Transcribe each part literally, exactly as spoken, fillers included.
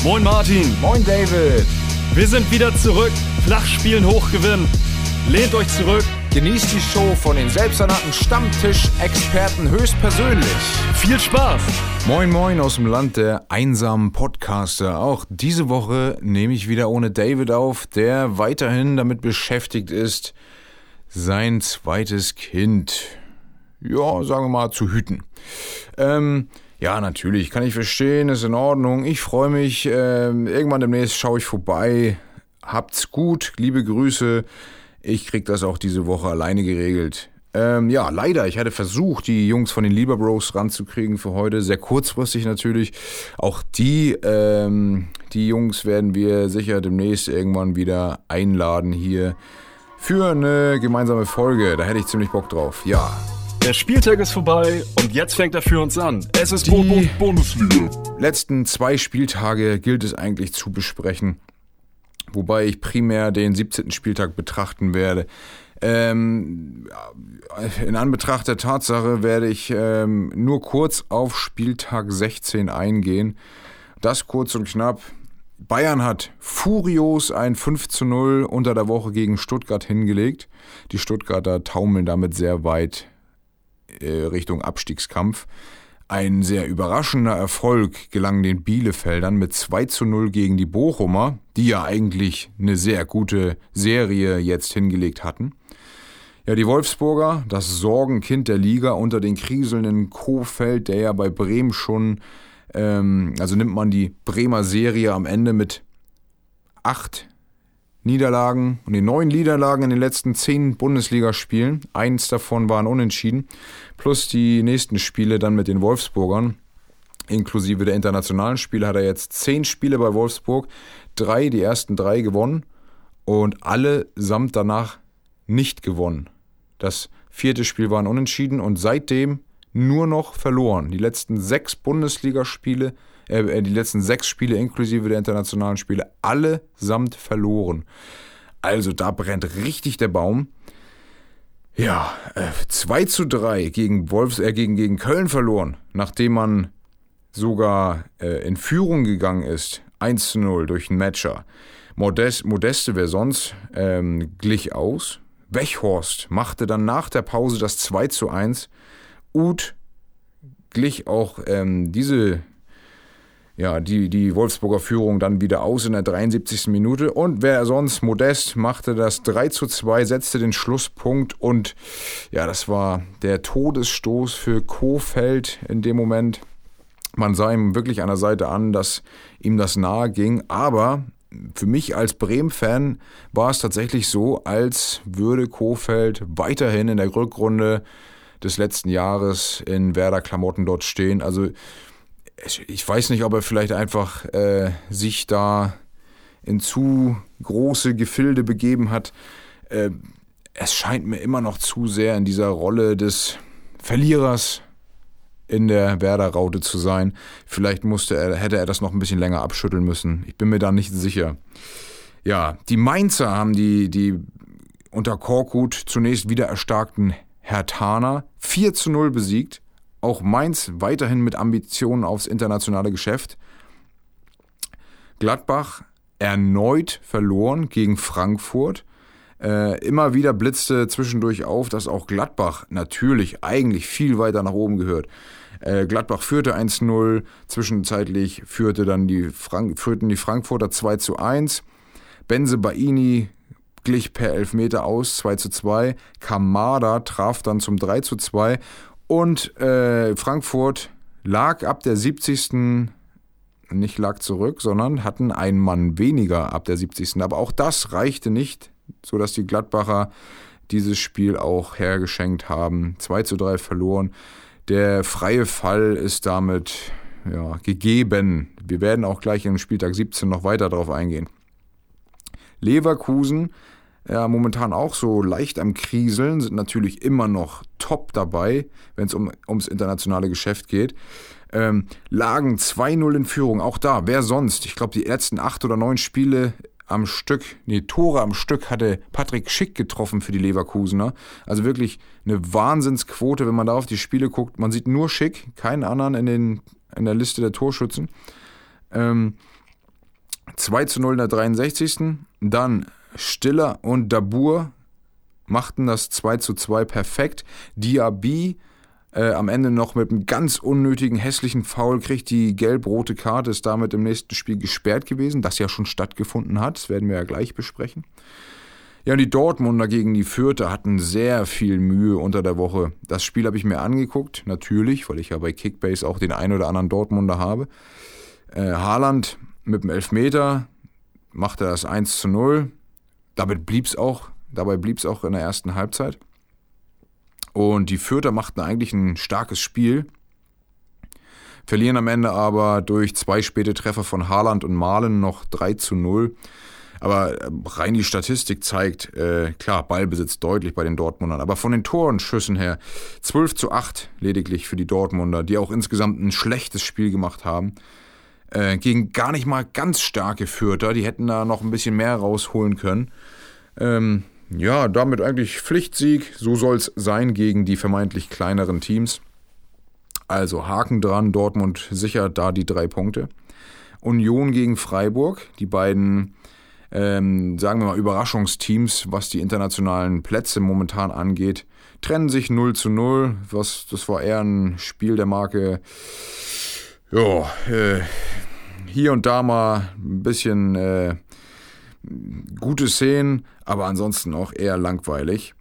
Moin Martin. Moin David. Wir sind wieder zurück. Flach spielen, hoch gewinnen. Lehnt euch zurück. Genießt die Show von den selbsternannten Stammtisch-Experten höchstpersönlich. Viel Spaß. Moin moin aus dem Land der einsamen Podcaster. Auch diese Woche nehme ich wieder ohne David auf, der weiterhin damit beschäftigt ist, sein zweites Kind, ja, sagen wir mal, zu hüten. Ähm, ja, natürlich, kann ich verstehen, ist in Ordnung. Ich freue mich, ähm, irgendwann demnächst schaue ich vorbei. Habt's gut, liebe Grüße. Ich krieg das auch diese Woche alleine geregelt. Ähm, ja, leider, ich hatte versucht, die Jungs von den Lieber Bros ranzukriegen für heute, sehr kurzfristig natürlich. Auch die, ähm, die Jungs werden wir sicher demnächst irgendwann wieder einladen hier für eine gemeinsame Folge. Da hätte ich ziemlich Bock drauf, ja. Der Spieltag ist vorbei und jetzt fängt er für uns an. Es ist Die Bundesliga. Letzten zwei Spieltage gilt es eigentlich zu besprechen, wobei ich primär den siebzehnten Spieltag betrachten werde. Ähm, in Anbetracht der Tatsache werde ich ähm, nur kurz auf Spieltag sechzehn eingehen. Das kurz und knapp. Bayern hat furios ein fünf zu null unter der Woche gegen Stuttgart hingelegt. Die Stuttgarter taumeln damit sehr weit äh, Richtung Abstiegskampf. Ein sehr überraschender Erfolg gelang den Bielefeldern mit zwei zu null gegen die Bochumer, die ja eigentlich eine sehr gute Serie jetzt hingelegt hatten. Ja, die Wolfsburger, das Sorgenkind der Liga unter den kriselnden Kohfeldt, der ja bei Bremen schon, ähm, also nimmt man die Bremer Serie am Ende mit acht Niederlagen und den neun Niederlagen in den letzten zehn Bundesligaspielen. Eins davon waren unentschieden. Plus die nächsten Spiele dann mit den Wolfsburgern. Inklusive der internationalen Spiele hat er jetzt zehn Spiele bei Wolfsburg. Drei, die ersten drei gewonnen. Und alle samt danach nicht gewonnen. Das vierte Spiel war ein Unentschieden und seitdem nur noch verloren. Die letzten sechs Bundesligaspiele Äh, die letzten sechs Spiele inklusive der internationalen Spiele, allesamt verloren. Also da brennt richtig der Baum. Ja, äh, zwei zu drei gegen, Wolfs, äh, gegen, gegen Köln verloren, nachdem man sogar äh, in Führung gegangen ist. eins zu null durch einen Matcher. Modest, Modeste, wer sonst, ähm, glich aus. Weghorst machte dann nach der Pause das zwei zu eins. Uth glich auch ähm, diese Ja, die, die Wolfsburger Führung dann wieder aus in der dreiundsiebzigsten Minute. Und wer sonst, Modest, machte das drei zu zwei, setzte den Schlusspunkt. Und ja, das war der Todesstoß für Kohfeldt in dem Moment. Man sah ihm wirklich an der Seite an, dass ihm das nahe ging. Aber für mich als Bremen-Fan war es tatsächlich so, als würde Kohfeldt weiterhin in der Rückrunde des letzten Jahres in Werder-Klamotten dort stehen. Also ich weiß nicht, ob er vielleicht einfach äh, sich da in zu große Gefilde begeben hat. Äh, es scheint mir immer noch zu sehr in dieser Rolle des Verlierers in der Werder-Raute zu sein. Vielleicht musste er, hätte er das noch ein bisschen länger abschütteln müssen. Ich bin mir da nicht sicher. Ja, die Mainzer haben die, die unter Korkut zunächst wieder erstarkten Herthaner vier zu null besiegt. Auch Mainz weiterhin mit Ambitionen aufs internationale Geschäft. Gladbach erneut verloren gegen Frankfurt. Äh, immer wieder blitzte zwischendurch auf, dass auch Gladbach natürlich eigentlich viel weiter nach oben gehört. Äh, Gladbach führte eins zu null, zwischenzeitlich führte dann die Frank- führten die Frankfurter zwei zu eins. Bensebaini glich per Elfmeter aus, zwei zu zwei. Kamada traf dann zum drei zu zwei. Und äh, Frankfurt lag ab der siebzigsten nicht lag zurück, sondern hatten einen Mann weniger ab der siebzigsten Aber auch das reichte nicht, sodass die Gladbacher dieses Spiel auch hergeschenkt haben. zwei zu drei verloren. Der freie Fall ist damit ja, gegeben. Wir werden auch gleich im Spieltag siebzehn noch weiter darauf eingehen. Leverkusen, ja, momentan auch so leicht am Kriseln, sind natürlich immer noch top dabei, wenn es um, ums internationale Geschäft geht. Ähm, lagen zwei null in Führung, auch da, wer sonst? Ich glaube, die letzten acht oder neun Spiele am Stück, nee, Tore am Stück hatte Patrick Schick getroffen für die Leverkusener. Also wirklich eine Wahnsinnsquote, wenn man da auf die Spiele guckt. Man sieht nur Schick, keinen anderen in, den, in der Liste der Torschützen. Ähm, zwei zu null in der dreiundsechzigsten Dann Stiller und Dabur machten das zwei zu zwei perfekt. Diaby äh, am Ende noch mit einem ganz unnötigen, hässlichen Foul kriegt die gelb-rote Karte, ist damit im nächsten Spiel gesperrt gewesen, das ja schon stattgefunden hat. Das werden wir ja gleich besprechen. Ja, und die Dortmunder gegen die Fürther hatten sehr viel Mühe unter der Woche. Das Spiel habe ich mir angeguckt, natürlich, weil ich ja bei Kickbase auch den einen oder anderen Dortmunder habe. Äh, Haaland mit dem Elfmeter machte das eins zu null. Damit blieb's auch, dabei blieb es auch in der ersten Halbzeit. Und die Fürther machten eigentlich ein starkes Spiel, verlieren am Ende aber durch zwei späte Treffer von Haaland und Malen noch drei zu null. Aber rein die Statistik zeigt, äh, klar, Ballbesitz deutlich bei den Dortmundern. Aber von den Torenschüssen her zwölf zu acht lediglich für die Dortmunder, die auch insgesamt ein schlechtes Spiel gemacht haben. Äh, gegen gar nicht mal ganz starke Fürther, die hätten da noch ein bisschen mehr rausholen können. Ähm, ja, damit eigentlich Pflichtsieg, so soll es sein gegen die vermeintlich kleineren Teams. Also Haken dran, Dortmund sichert da die drei Punkte. Union gegen Freiburg, die beiden, ähm, sagen wir mal, Überraschungsteams, was die internationalen Plätze momentan angeht, trennen sich null zu null. Was, das war eher ein Spiel der Marke, ja, äh, hier und da mal ein bisschen äh, gute Szenen, aber ansonsten auch eher langweilig.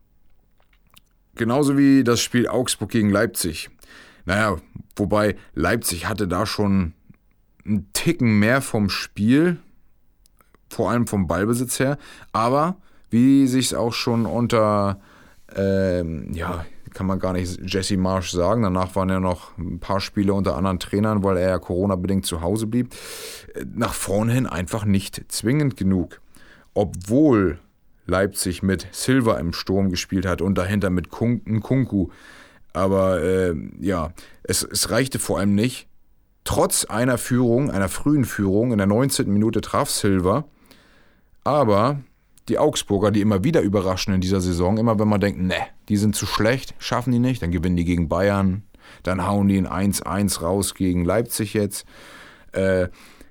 Genauso wie das Spiel Augsburg gegen Leipzig. Naja, wobei Leipzig hatte da schon einen Ticken mehr vom Spiel, vor allem vom Ballbesitz her, aber wie sich es auch schon unter, ähm, ja, kann man gar nicht Jesse Marsch sagen, danach waren ja noch ein paar Spiele unter anderen Trainern, weil er ja Corona-bedingt zu Hause blieb, nach vorne hin einfach nicht zwingend genug. Obwohl Leipzig mit Silva im Sturm gespielt hat und dahinter mit Nkunku. Aber äh, ja, es, es reichte vor allem nicht. Trotz einer Führung, einer frühen Führung, in der neunzehnten Minute traf Silva. Aber die Augsburger, die immer wieder überraschen in dieser Saison, immer wenn man denkt, ne, die sind zu schlecht, schaffen die nicht, dann gewinnen die gegen Bayern, dann hauen die ein eins eins raus gegen Leipzig jetzt. Äh,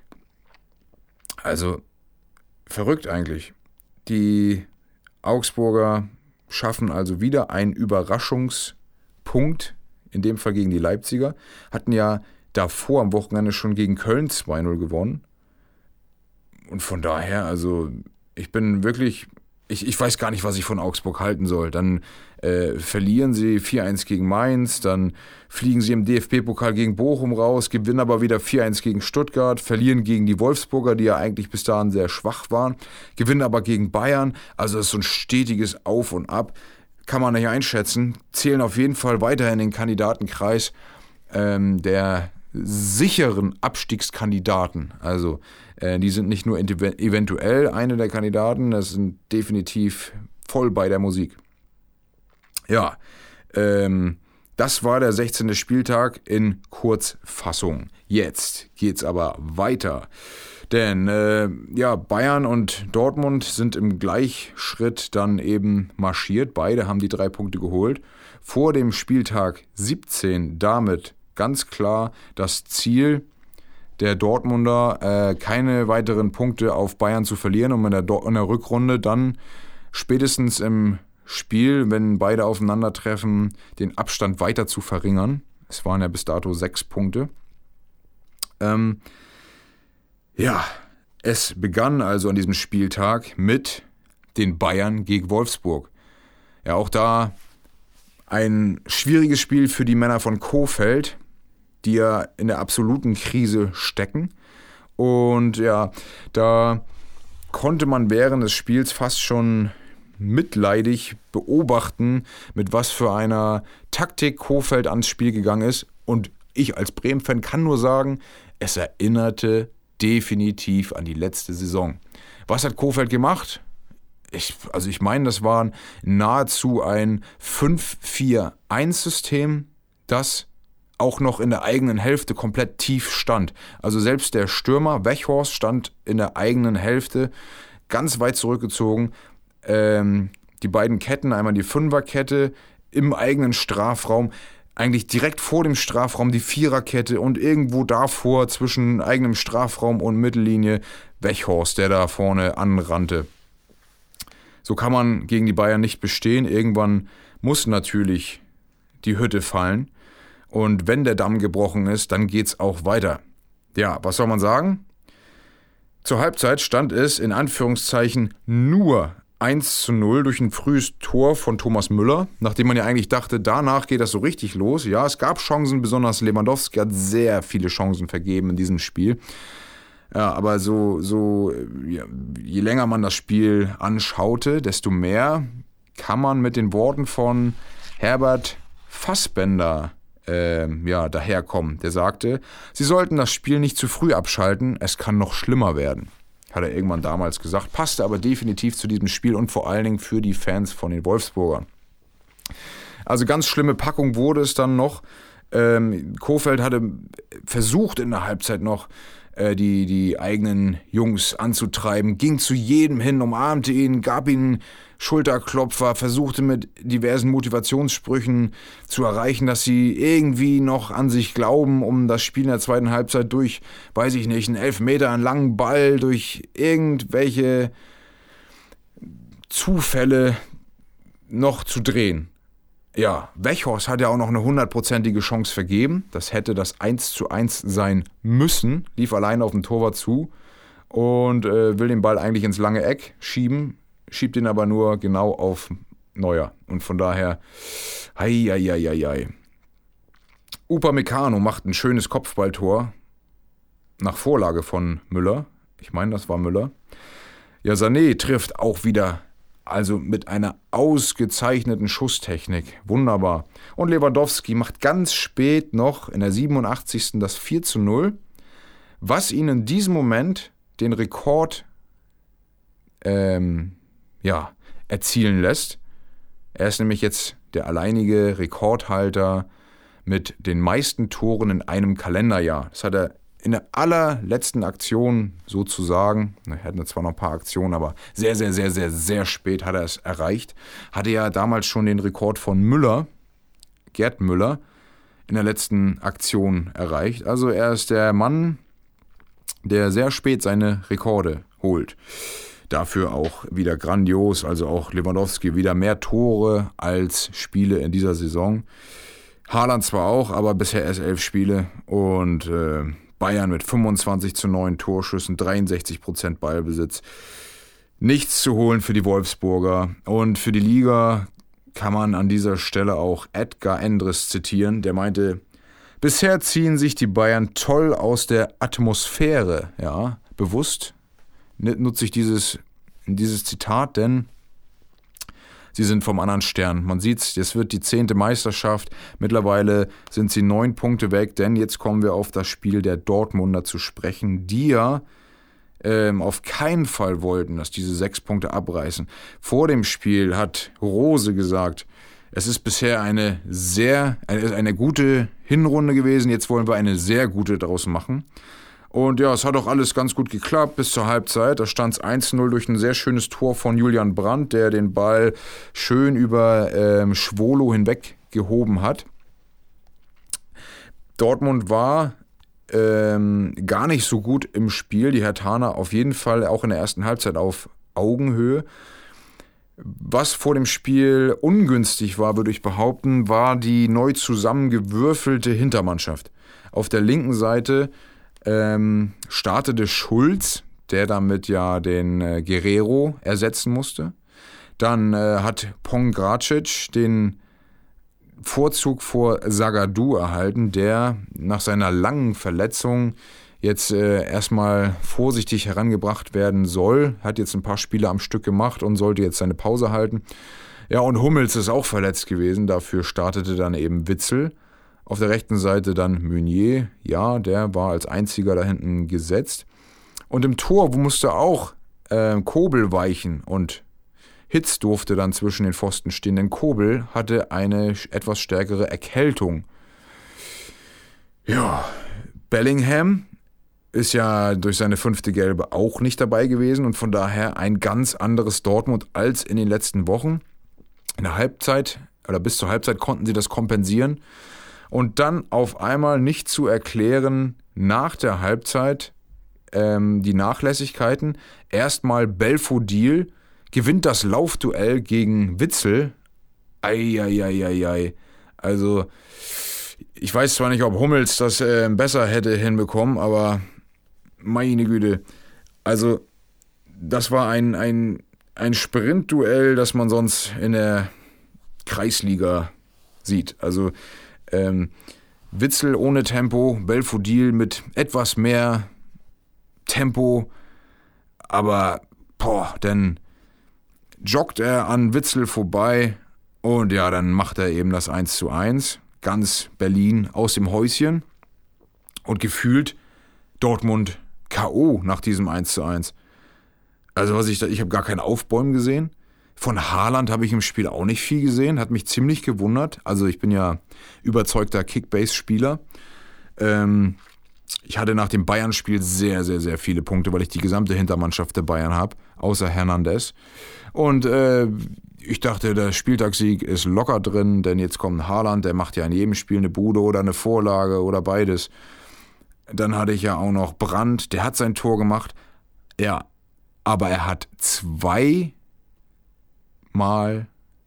also verrückt eigentlich. Die Augsburger schaffen also wieder einen Überraschungspunkt, in dem Fall gegen die Leipziger, hatten ja davor am Wochenende schon gegen Köln zwei null gewonnen. Und von daher, also ich bin wirklich, ich, ich weiß gar nicht, was ich von Augsburg halten soll. Dann äh, verlieren sie vier eins gegen Mainz, dann fliegen sie im D F B-Pokal gegen Bochum raus, gewinnen aber wieder vier eins gegen Stuttgart, verlieren gegen die Wolfsburger, die ja eigentlich bis dahin sehr schwach waren, gewinnen aber gegen Bayern. Also das ist so ein stetiges Auf und Ab, kann man nicht einschätzen. Zählen auf jeden Fall weiterhin in den Kandidatenkreis ähm, der sicheren Abstiegskandidaten. Also äh, die sind nicht nur eventuell eine der Kandidaten, das sind definitiv voll bei der Musik. Ja, ähm, das war der sechzehnte Spieltag in Kurzfassung. Jetzt geht's aber weiter. Denn äh, ja, Bayern und Dortmund sind im Gleichschritt dann eben marschiert. Beide haben die drei Punkte geholt. Vor dem Spieltag siebzehn damit ganz klar das Ziel der Dortmunder, äh, keine weiteren Punkte auf Bayern zu verlieren, um in der, Do- in der Rückrunde dann spätestens im Spiel, wenn beide aufeinandertreffen, den Abstand weiter zu verringern. Es waren ja bis dato sechs Punkte. Ähm, ja, es begann also an diesem Spieltag mit den Bayern gegen Wolfsburg. Ja, auch da ein schwieriges Spiel für die Männer von Kohfeldt, die ja in der absoluten Krise stecken. Und ja, da konnte man während des Spiels fast schon mitleidig beobachten, mit was für einer Taktik Kohfeldt ans Spiel gegangen ist. Und ich als Bremen-Fan kann nur sagen, es erinnerte definitiv an die letzte Saison. Was hat Kohfeldt gemacht? Ich, also ich meine, das war nahezu ein fünf vier eins System, das auch noch in der eigenen Hälfte komplett tief stand. Also selbst der Stürmer Weghorst stand in der eigenen Hälfte ganz weit zurückgezogen. Ähm, die beiden Ketten, einmal die Fünferkette im eigenen Strafraum, eigentlich direkt vor dem Strafraum die Viererkette und irgendwo davor zwischen eigenem Strafraum und Mittellinie Weghorst, der da vorne anrannte. So kann man gegen die Bayern nicht bestehen. Irgendwann muss natürlich die Hütte fallen. Und wenn der Damm gebrochen ist, dann geht's auch weiter. Ja, was soll man sagen? Zur Halbzeit stand es in Anführungszeichen nur eins zu null durch ein frühes Tor von Thomas Müller, nachdem man ja eigentlich dachte, danach geht das so richtig los. Ja, es gab Chancen, besonders Lewandowski hat sehr viele Chancen vergeben in diesem Spiel. Ja, aber so, so ja, je länger man das Spiel anschaute, desto mehr kann man mit den Worten von Herbert Fassbender äh, ja, daherkommen. Der sagte, sie sollten das Spiel nicht zu früh abschalten, es kann noch schlimmer werden. Hat er irgendwann damals gesagt, passte aber definitiv zu diesem Spiel und vor allen Dingen für die Fans von den Wolfsburgern. Also ganz schlimme Packung wurde es dann noch. Ähm, Kohfeldt hatte versucht in der Halbzeit noch äh, die, die eigenen Jungs anzutreiben, ging zu jedem hin, umarmte ihn, gab ihnen Schulterklopfer, versuchte mit diversen Motivationssprüchen zu erreichen, dass sie irgendwie noch an sich glauben, um das Spiel in der zweiten Halbzeit durch, weiß ich nicht, einen Elfmeter, einen langen Ball, durch irgendwelche Zufälle noch zu drehen. Ja, Weghorst hat ja auch noch eine hundertprozentige Chance vergeben. Das hätte das eins zu eins sein müssen. Lief alleine auf den Torwart zu und äh, will den Ball eigentlich ins lange Eck schieben, schiebt ihn aber nur genau auf Neuer. Und von daher, hei, hei, hei, hei. Upamecano macht ein schönes Kopfballtor nach Vorlage von Müller. Ich meine, das war Müller. Ja, Sané trifft auch wieder, also mit einer ausgezeichneten Schusstechnik. Wunderbar. Und Lewandowski macht ganz spät noch in der siebenundachtzigsten das vier zu null, was ihn in diesem Moment den Rekord ähm, ja, erzielen lässt. Er ist nämlich jetzt der alleinige Rekordhalter mit den meisten Toren in einem Kalenderjahr. Das hat er in der allerletzten Aktion sozusagen, er hatte zwar noch ein paar Aktionen, aber sehr, sehr, sehr, sehr, sehr spät hat er es erreicht. Hatte ja damals schon den Rekord von Müller, Gerd Müller, in der letzten Aktion erreicht. Also er ist der Mann, der sehr spät seine Rekorde holt. Dafür auch wieder grandios, also auch Lewandowski wieder mehr Tore als Spiele in dieser Saison. Haaland zwar auch, aber bisher erst elf Spiele und äh, Bayern mit fünfundzwanzig zu neun Torschüssen, dreiundsechzig Prozent Ballbesitz. Nichts zu holen für die Wolfsburger. Und für die Liga kann man an dieser Stelle auch Edgar Endres zitieren. Der meinte, bisher ziehen sich die Bayern toll aus der Atmosphäre. Ja, bewusst nutze ich dieses, dieses Zitat, denn sie sind vom anderen Stern. Man sieht es, jetzt wird die zehnte Meisterschaft. Mittlerweile sind sie neun Punkte weg, denn jetzt kommen wir auf das Spiel der Dortmunder zu sprechen, die ja ähm, auf keinen Fall wollten, dass diese sechs Punkte abreißen. Vor dem Spiel hat Rose gesagt, es ist bisher eine sehr, eine, eine gute Hinrunde gewesen, jetzt wollen wir eine sehr gute draus machen. Und ja, es hat auch alles ganz gut geklappt bis zur Halbzeit. Da stand es eins zu null durch ein sehr schönes Tor von Julian Brandt, der den Ball schön über ähm, Schwolo hinweg gehoben hat. Dortmund war ähm, gar nicht so gut im Spiel. Die Herthaner auf jeden Fall auch in der ersten Halbzeit auf Augenhöhe. Was vor dem Spiel ungünstig war, würde ich behaupten, war die neu zusammengewürfelte Hintermannschaft. Auf der linken Seite Ähm, startete Schulz, der damit ja den äh, Guerrero ersetzen musste. Dann äh, hat Pongracic den Vorzug vor Zagadou erhalten, der nach seiner langen Verletzung jetzt äh, erstmal vorsichtig herangebracht werden soll. Hat jetzt ein paar Spiele am Stück gemacht und sollte jetzt seine Pause halten. Ja, und Hummels ist auch verletzt gewesen, dafür startete dann eben Witzel. Auf der rechten Seite dann Meunier, ja, der war als einziger da hinten gesetzt. Und im Tor musste auch äh, Kobel weichen und Hitz durfte dann zwischen den Pfosten stehen, denn Kobel hatte eine etwas stärkere Erkältung. Ja, Bellingham ist ja durch seine fünfte Gelbe auch nicht dabei gewesen und von daher ein ganz anderes Dortmund als in den letzten Wochen. In der Halbzeit oder bis zur Halbzeit konnten sie das kompensieren. Und dann auf einmal nicht zu erklären nach der Halbzeit ähm, die Nachlässigkeiten. Erstmal Belfodil gewinnt das Laufduell gegen Witsel. Eieieiei. Also ich weiß zwar nicht, ob Hummels das äh, besser hätte hinbekommen, aber meine Güte. Also das war ein, ein, ein Sprintduell, das man sonst in der Kreisliga sieht. Also ähm, Witsel ohne Tempo, Belfodil mit etwas mehr Tempo, aber boah, dann joggt er an Witsel vorbei und ja, dann macht er eben das eins zu eins. Ganz Berlin aus dem Häuschen und gefühlt Dortmund K O nach diesem eins zu eins. Also was ich da, ich habe gar kein Aufbäumen gesehen. Von Haaland habe ich im Spiel auch nicht viel gesehen, hat mich ziemlich gewundert. Also ich bin ja überzeugter Kickbase-Spieler. Ähm, ich hatte nach dem Bayern-Spiel sehr, sehr, sehr viele Punkte, weil ich die gesamte Hintermannschaft der Bayern habe, außer Hernandez. Und äh, ich dachte, der Spieltagssieg ist locker drin, denn jetzt kommt Haaland, der macht ja in jedem Spiel eine Bude oder eine Vorlage oder beides. Dann hatte ich ja auch noch Brandt, der hat sein Tor gemacht. Ja, aber er hat zwei mal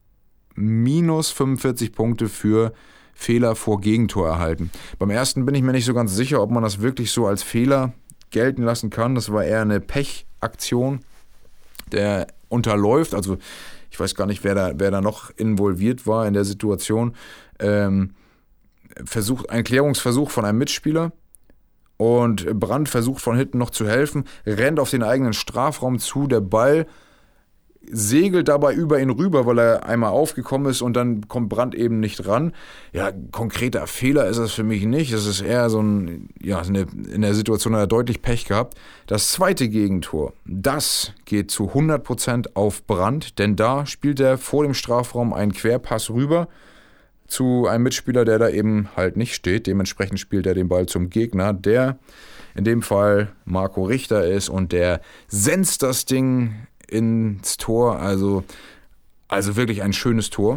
minus fünfundvierzig Punkte für Fehler vor Gegentor erhalten. Beim ersten bin ich mir nicht so ganz sicher, ob man das wirklich so als Fehler gelten lassen kann. Das war eher eine Pechaktion, der unterläuft. Also ich weiß gar nicht, wer da, wer da noch involviert war in der Situation. Ähm, versucht, ein Klärungsversuch von einem Mitspieler. Und Brandt versucht von hinten noch zu helfen, rennt auf den eigenen Strafraum zu, der Ball segelt dabei über ihn rüber, weil er einmal aufgekommen ist und dann kommt Brandt eben nicht ran. Ja, konkreter Fehler ist das für mich nicht. Es ist eher so ein, ja, eine, in der Situation hat er deutlich Pech gehabt. Das zweite Gegentor, das geht zu hundert Prozent auf Brandt, denn da spielt er vor dem Strafraum einen Querpass rüber zu einem Mitspieler, der da eben halt nicht steht. Dementsprechend spielt er den Ball zum Gegner, der in dem Fall Marco Richter ist und der senzt das Ding ins Tor. Also, also wirklich ein schönes Tor.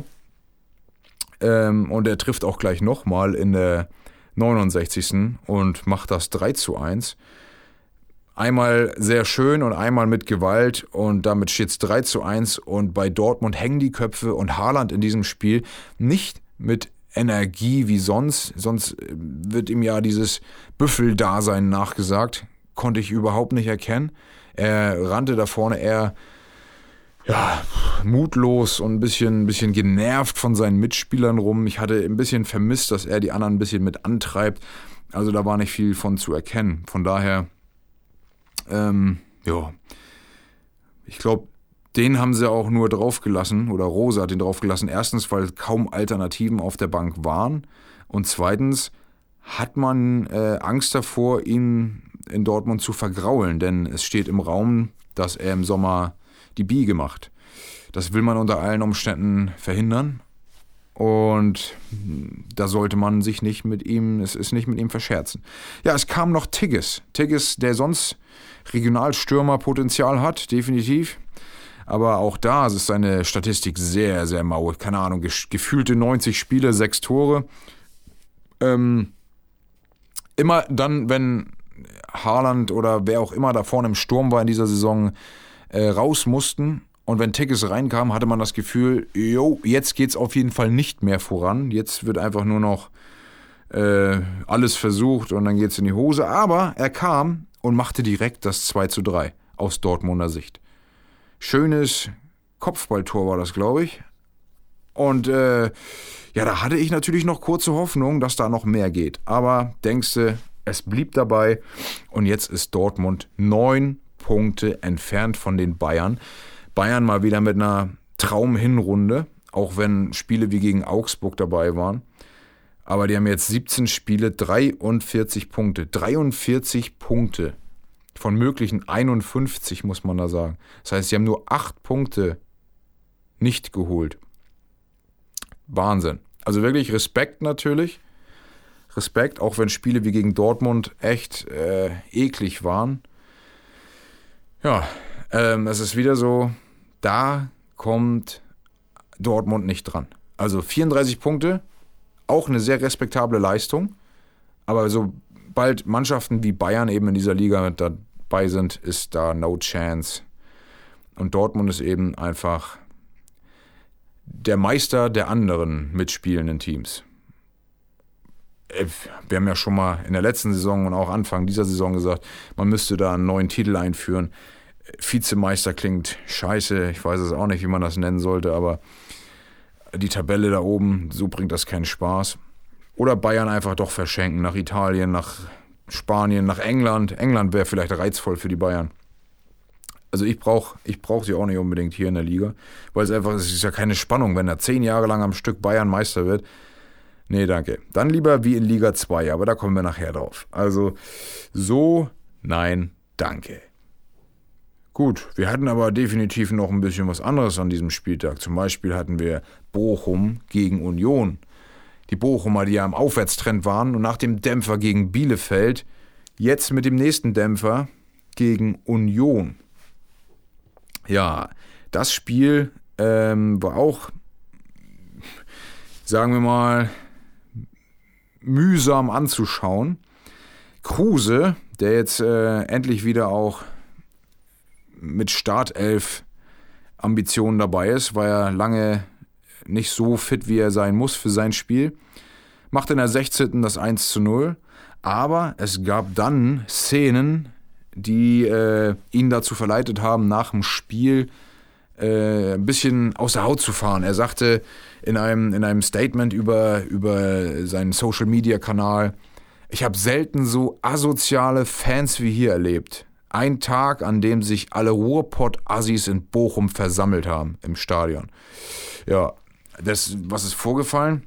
Ähm, und er trifft auch gleich nochmal in der neunundsechzigsten und macht das drei zu eins. Einmal sehr schön und einmal mit Gewalt und damit steht es drei zu eins und bei Dortmund hängen die Köpfe und Haaland in diesem Spiel nicht mit Energie wie sonst, sonst wird ihm ja dieses Büffeldasein nachgesagt, konnte ich überhaupt nicht erkennen. Er rannte da vorne eher ja, mutlos und ein bisschen, ein bisschen genervt von seinen Mitspielern rum. Ich hatte ein bisschen vermisst, dass er die anderen ein bisschen mit antreibt. Also da war nicht viel von zu erkennen. Von daher, ähm, ja, ich glaube, den haben sie auch nur draufgelassen, oder Rose hat den draufgelassen. Erstens, weil kaum Alternativen auf der Bank waren. Und zweitens hat man äh, Angst davor, ihn in Dortmund zu vergraulen. Denn es steht im Raum, dass er im Sommer die Biege macht. Das will man unter allen Umständen verhindern. Und da sollte man sich nicht mit ihm, es ist nicht mit ihm verscherzen. Ja, es kam noch Tigges. Tigges, der sonst Regionalstürmerpotenzial hat, definitiv. Aber auch da ist seine Statistik sehr, sehr mau. Keine Ahnung, gefühlte neunzig Spiele, sechs Tore. Ähm, immer dann, wenn Haaland oder wer auch immer da vorne im Sturm war in dieser Saison, äh, raus mussten und wenn Tigges reinkam, hatte man das Gefühl, jo, jetzt geht's auf jeden Fall nicht mehr voran. Jetzt wird einfach nur noch äh, alles versucht und dann geht's in die Hose. Aber er kam und machte direkt das zwei zu drei aus Dortmunder Sicht. Schönes Kopfballtor war das, glaube ich. Und äh, ja, da hatte ich natürlich noch kurze Hoffnung, dass da noch mehr geht. Aber denkste, es blieb dabei. Und jetzt ist Dortmund neun Punkte entfernt von den Bayern. Bayern mal wieder mit einer Traumhinrunde, auch wenn Spiele wie gegen Augsburg dabei waren. Aber die haben jetzt siebzehn Spiele, dreiundvierzig Punkte. dreiundvierzig Punkte. Von möglichen einundfünfzig, muss man da sagen. Das heißt, sie haben nur acht Punkte nicht geholt. Wahnsinn. Also wirklich Respekt natürlich. Respekt, auch wenn Spiele wie gegen Dortmund echt äh, eklig waren. Ja, ähm, es ist wieder so, da kommt Dortmund nicht dran. Also vierunddreißig Punkte, auch eine sehr respektable Leistung. Aber sobald Mannschaften wie Bayern eben in dieser Liga mit dabei sind, ist da no chance. Und Dortmund ist eben einfach der Meister der anderen mitspielenden Teams. Wir haben ja schon mal in der letzten Saison und auch Anfang dieser Saison gesagt, man müsste da einen neuen Titel einführen. Vizemeister klingt scheiße, ich weiß es auch nicht, wie man das nennen sollte, aber die Tabelle da oben, so bringt das keinen Spaß. Oder Bayern einfach doch verschenken, nach Italien, nach Spanien, nach England. England wäre vielleicht reizvoll für die Bayern. Also ich brauche ich brauch sie auch nicht unbedingt hier in der Liga, weil es einfach, es ist ja keine Spannung, wenn da zehn Jahre lang am Stück Bayern Meister wird. Nee, danke. Dann lieber wie in Liga zwei, aber da kommen wir nachher drauf. Also so, nein, danke. Gut, wir hatten aber definitiv noch ein bisschen was anderes an diesem Spieltag. Zum Beispiel hatten wir Bochum gegen Union. Die Bochumer, die ja im Aufwärtstrend waren und nach dem Dämpfer gegen Bielefeld, jetzt mit dem nächsten Dämpfer gegen Union. Ja, das Spiel ähm, war auch, sagen wir mal, mühsam anzuschauen. Kruse, der jetzt äh, endlich wieder auch mit Startelf-Ambitionen dabei ist, war ja lange nicht so fit, wie er sein muss für sein Spiel, macht in der sechzehnten das eins zu null, aber es gab dann Szenen, die äh, ihn dazu verleitet haben, nach dem Spiel äh, ein bisschen aus der Haut zu fahren. Er sagte in einem, in einem Statement über, über seinen Social-Media-Kanal, ich habe selten so asoziale Fans wie hier erlebt. Ein Tag, an dem sich alle Ruhrpott-Assis in Bochum versammelt haben im Stadion. Ja, das, was ist vorgefallen?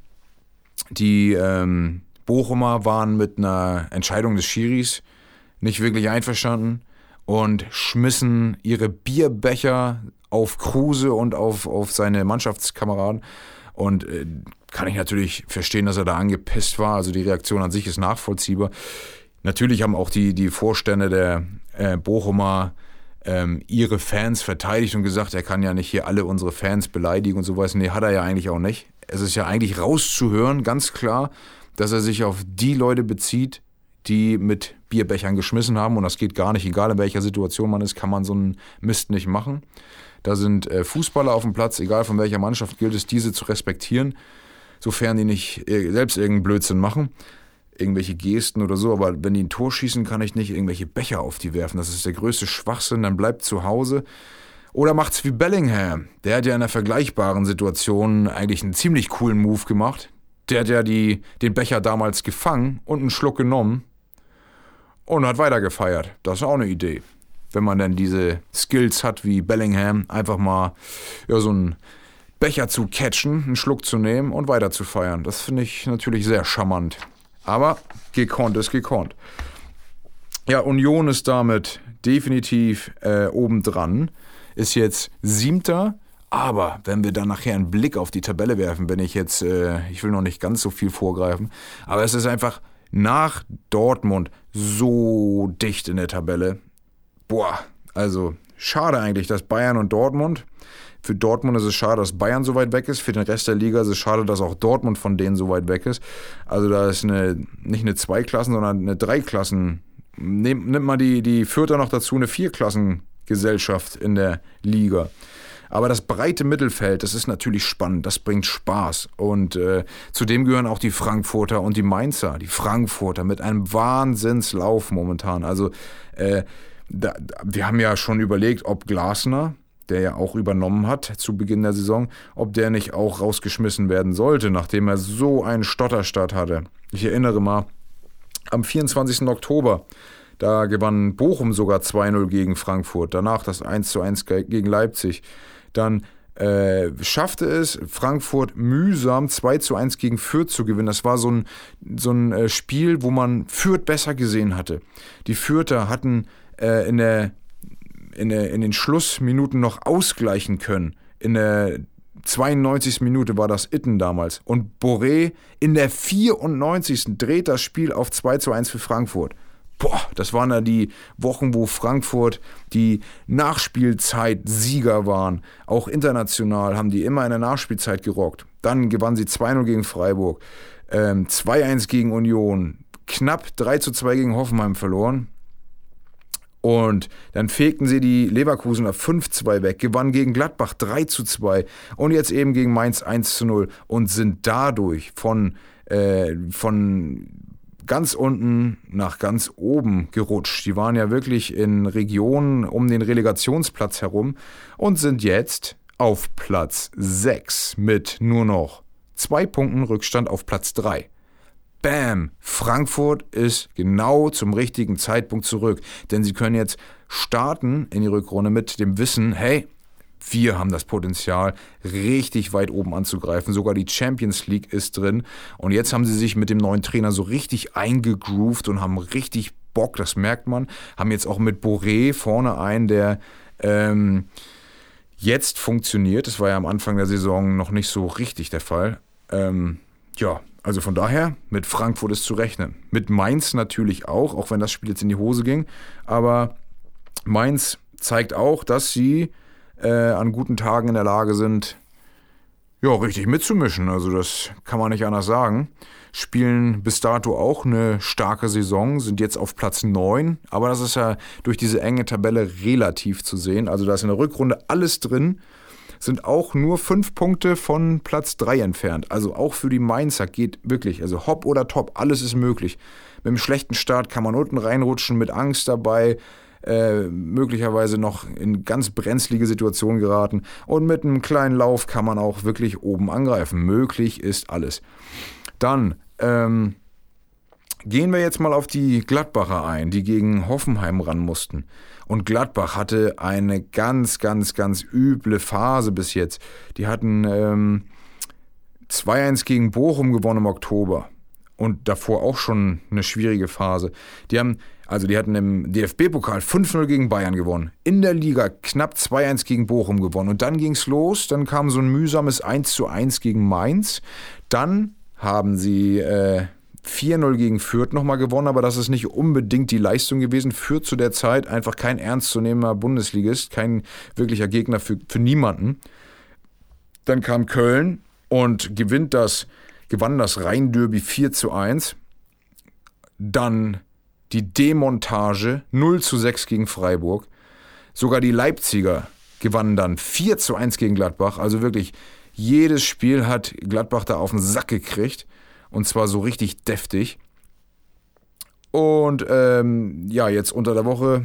Die ähm, Bochumer waren mit einer Entscheidung des Schiris nicht wirklich einverstanden und schmissen ihre Bierbecher auf Kruse und auf, auf seine Mannschaftskameraden. Und äh, kann ich natürlich verstehen, dass er da angepisst war. Also die Reaktion an sich ist nachvollziehbar. Natürlich haben auch die, die Vorstände der äh, Bochumer ähm, ihre Fans verteidigt und gesagt, er kann ja nicht hier alle unsere Fans beleidigen und sowas. Nee, hat er ja eigentlich auch nicht. Es ist ja eigentlich rauszuhören, ganz klar, dass er sich auf die Leute bezieht, die mit Bierbechern geschmissen haben. Und das geht gar nicht, egal in welcher Situation man ist, kann man so einen Mist nicht machen. Da sind äh, Fußballer auf dem Platz, egal von welcher Mannschaft, gilt es, diese zu respektieren, sofern die nicht äh, selbst irgendeinen Blödsinn machen, irgendwelche Gesten oder so. Aber wenn die ein Tor schießen, kann ich nicht irgendwelche Becher auf die werfen. Das ist der größte Schwachsinn, dann bleibt zu Hause. Oder macht's wie Bellingham. Der hat ja in einer vergleichbaren Situation eigentlich einen ziemlich coolen Move gemacht. Der hat ja die, den Becher damals gefangen und einen Schluck genommen und hat weiter gefeiert. Das ist auch eine Idee. Wenn man dann diese Skills hat wie Bellingham, einfach mal ja, so einen Becher zu catchen, einen Schluck zu nehmen und weiter zu feiern. Das finde ich natürlich sehr charmant. Aber gekonnt ist gekonnt. Ja, Union ist damit definitiv äh, obendran. Ist jetzt Siebter. Aber wenn wir dann nachher einen Blick auf die Tabelle werfen, wenn ich jetzt, äh, ich will noch nicht ganz so viel vorgreifen, aber es ist einfach nach Dortmund so dicht in der Tabelle. Boah, also schade eigentlich, dass Bayern und Dortmund, für Dortmund ist es schade, dass Bayern so weit weg ist, für den Rest der Liga ist es schade, dass auch Dortmund von denen so weit weg ist. Also da ist eine, nicht eine Zwei-Klassen, sondern eine Drei-Klassen, nimmt, nimmt man die, die Fürther noch dazu, eine Vier-Klassen-Gesellschaft in der Liga. Aber das breite Mittelfeld, das ist natürlich spannend, das bringt Spaß. Und äh, zudem gehören auch die Frankfurter und die Mainzer. Die Frankfurter mit einem Wahnsinnslauf momentan. Also äh, da, wir haben ja schon überlegt, ob Glasner, der ja auch übernommen hat zu Beginn der Saison, ob der nicht auch rausgeschmissen werden sollte, nachdem er so einen Stotterstart hatte. Ich erinnere mal, am vierundzwanzigsten Oktober, da gewann Bochum sogar zwei null gegen Frankfurt, danach das eins zu eins gegen Leipzig. Dann äh, schaffte es Frankfurt mühsam zwei zu eins gegen Fürth zu gewinnen. Das war so ein, so ein äh, Spiel, wo man Fürth besser gesehen hatte. Die Fürther hatten äh, in, der, in, der, in den Schlussminuten noch ausgleichen können. In der zweiundneunzigsten Minute war das Itten damals. Und Boré in der vierundneunzigsten dreht das Spiel auf zwei zu eins für Frankfurt. Boah, das waren da die Wochen, wo Frankfurt die Nachspielzeit-Sieger waren. Auch international haben die immer in der Nachspielzeit gerockt. Dann gewannen sie zwei null gegen Freiburg. Ähm, zwei eins gegen Union, knapp drei zu zwei gegen Hoffenheim verloren. Und dann fegten sie die Leverkusener fünf zwei weg, gewannen gegen Gladbach drei zu zwei und jetzt eben gegen Mainz eins zu null und sind dadurch von, äh, von ganz unten nach ganz oben gerutscht. Die waren ja wirklich in Regionen um den Relegationsplatz herum und sind jetzt auf Platz sechs mit nur noch zwei Punkten Rückstand auf Platz drei. Bam! Frankfurt ist genau zum richtigen Zeitpunkt zurück, denn sie können jetzt starten in die Rückrunde mit dem Wissen, hey, wir haben das Potenzial, richtig weit oben anzugreifen. Sogar die Champions League ist drin. Und jetzt haben sie sich mit dem neuen Trainer so richtig eingegroovt und haben richtig Bock, das merkt man. Haben jetzt auch mit Boré vorne einen, der ähm, jetzt funktioniert. Das war ja am Anfang der Saison noch nicht so richtig der Fall. Ähm, ja, also von daher, mit Frankfurt ist zu rechnen. Mit Mainz natürlich auch, auch wenn das Spiel jetzt in die Hose ging. Aber Mainz zeigt auch, dass sie äh, an guten Tagen in der Lage sind, ja, richtig mitzumischen. Also das kann man nicht anders sagen. Spielen bis dato auch eine starke Saison, sind jetzt auf Platz neun. Aber das ist ja durch diese enge Tabelle relativ zu sehen. Also da ist in der Rückrunde alles drin. Sind auch nur fünf Punkte von Platz drei entfernt. Also auch für die Mainzer geht wirklich, also hopp oder top, alles ist möglich. Mit einem schlechten Start kann man unten reinrutschen, mit Angst dabei, äh, möglicherweise noch in ganz brenzlige Situationen geraten. Und mit einem kleinen Lauf kann man auch wirklich oben angreifen. Möglich ist alles. Dann ähm, gehen wir jetzt mal auf die Gladbacher ein, die gegen Hoffenheim ran mussten. Und Gladbach hatte eine ganz, ganz, ganz üble Phase bis jetzt. Die hatten ähm, zwei eins gegen Bochum gewonnen im Oktober. Und davor auch schon eine schwierige Phase. Die haben, also die hatten im D F B-Pokal fünf null gegen Bayern gewonnen. In der Liga knapp zwei eins gegen Bochum gewonnen. Und dann ging's los. Dann kam so ein mühsames eins zu eins gegen Mainz. Dann haben sie äh, vier null gegen Fürth nochmal gewonnen, aber das ist nicht unbedingt die Leistung gewesen. Fürth zu der Zeit einfach kein ernstzunehmender Bundesligist, kein wirklicher Gegner für, für niemanden. Dann kam Köln und gewinnt das, gewann das Rhein-Derby vier zu eins. Dann die Demontage null zu sechs gegen Freiburg. Sogar die Leipziger gewannen dann vier zu eins gegen Gladbach. Also wirklich, jedes Spiel hat Gladbach da auf den Sack gekriegt. Und zwar so richtig deftig. Und ähm, ja, jetzt unter der Woche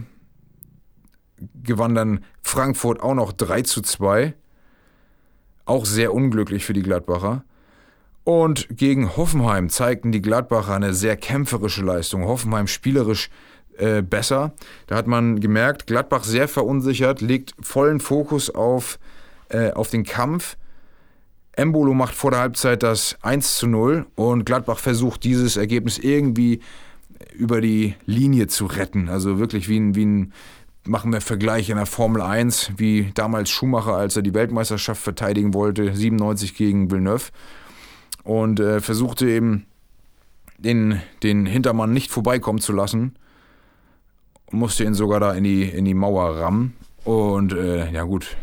gewann dann Frankfurt auch noch drei zu zwei. Auch sehr unglücklich für die Gladbacher. Und gegen Hoffenheim zeigten die Gladbacher eine sehr kämpferische Leistung. Hoffenheim spielerisch äh, besser. Da hat man gemerkt, Gladbach sehr verunsichert, legt vollen Fokus auf, äh, auf den Kampf. Embolo macht vor der Halbzeit das eins zu null und Gladbach versucht, dieses Ergebnis irgendwie über die Linie zu retten. Also wirklich wie ein, wie ein machen wir Vergleich in der Formel eins, wie damals Schumacher, als er die Weltmeisterschaft verteidigen wollte, siebenundneunzig gegen Villeneuve. Und äh, versuchte eben, den, den Hintermann nicht vorbeikommen zu lassen. Und musste ihn sogar da in die, in die Mauer rammen. Und äh, ja gut,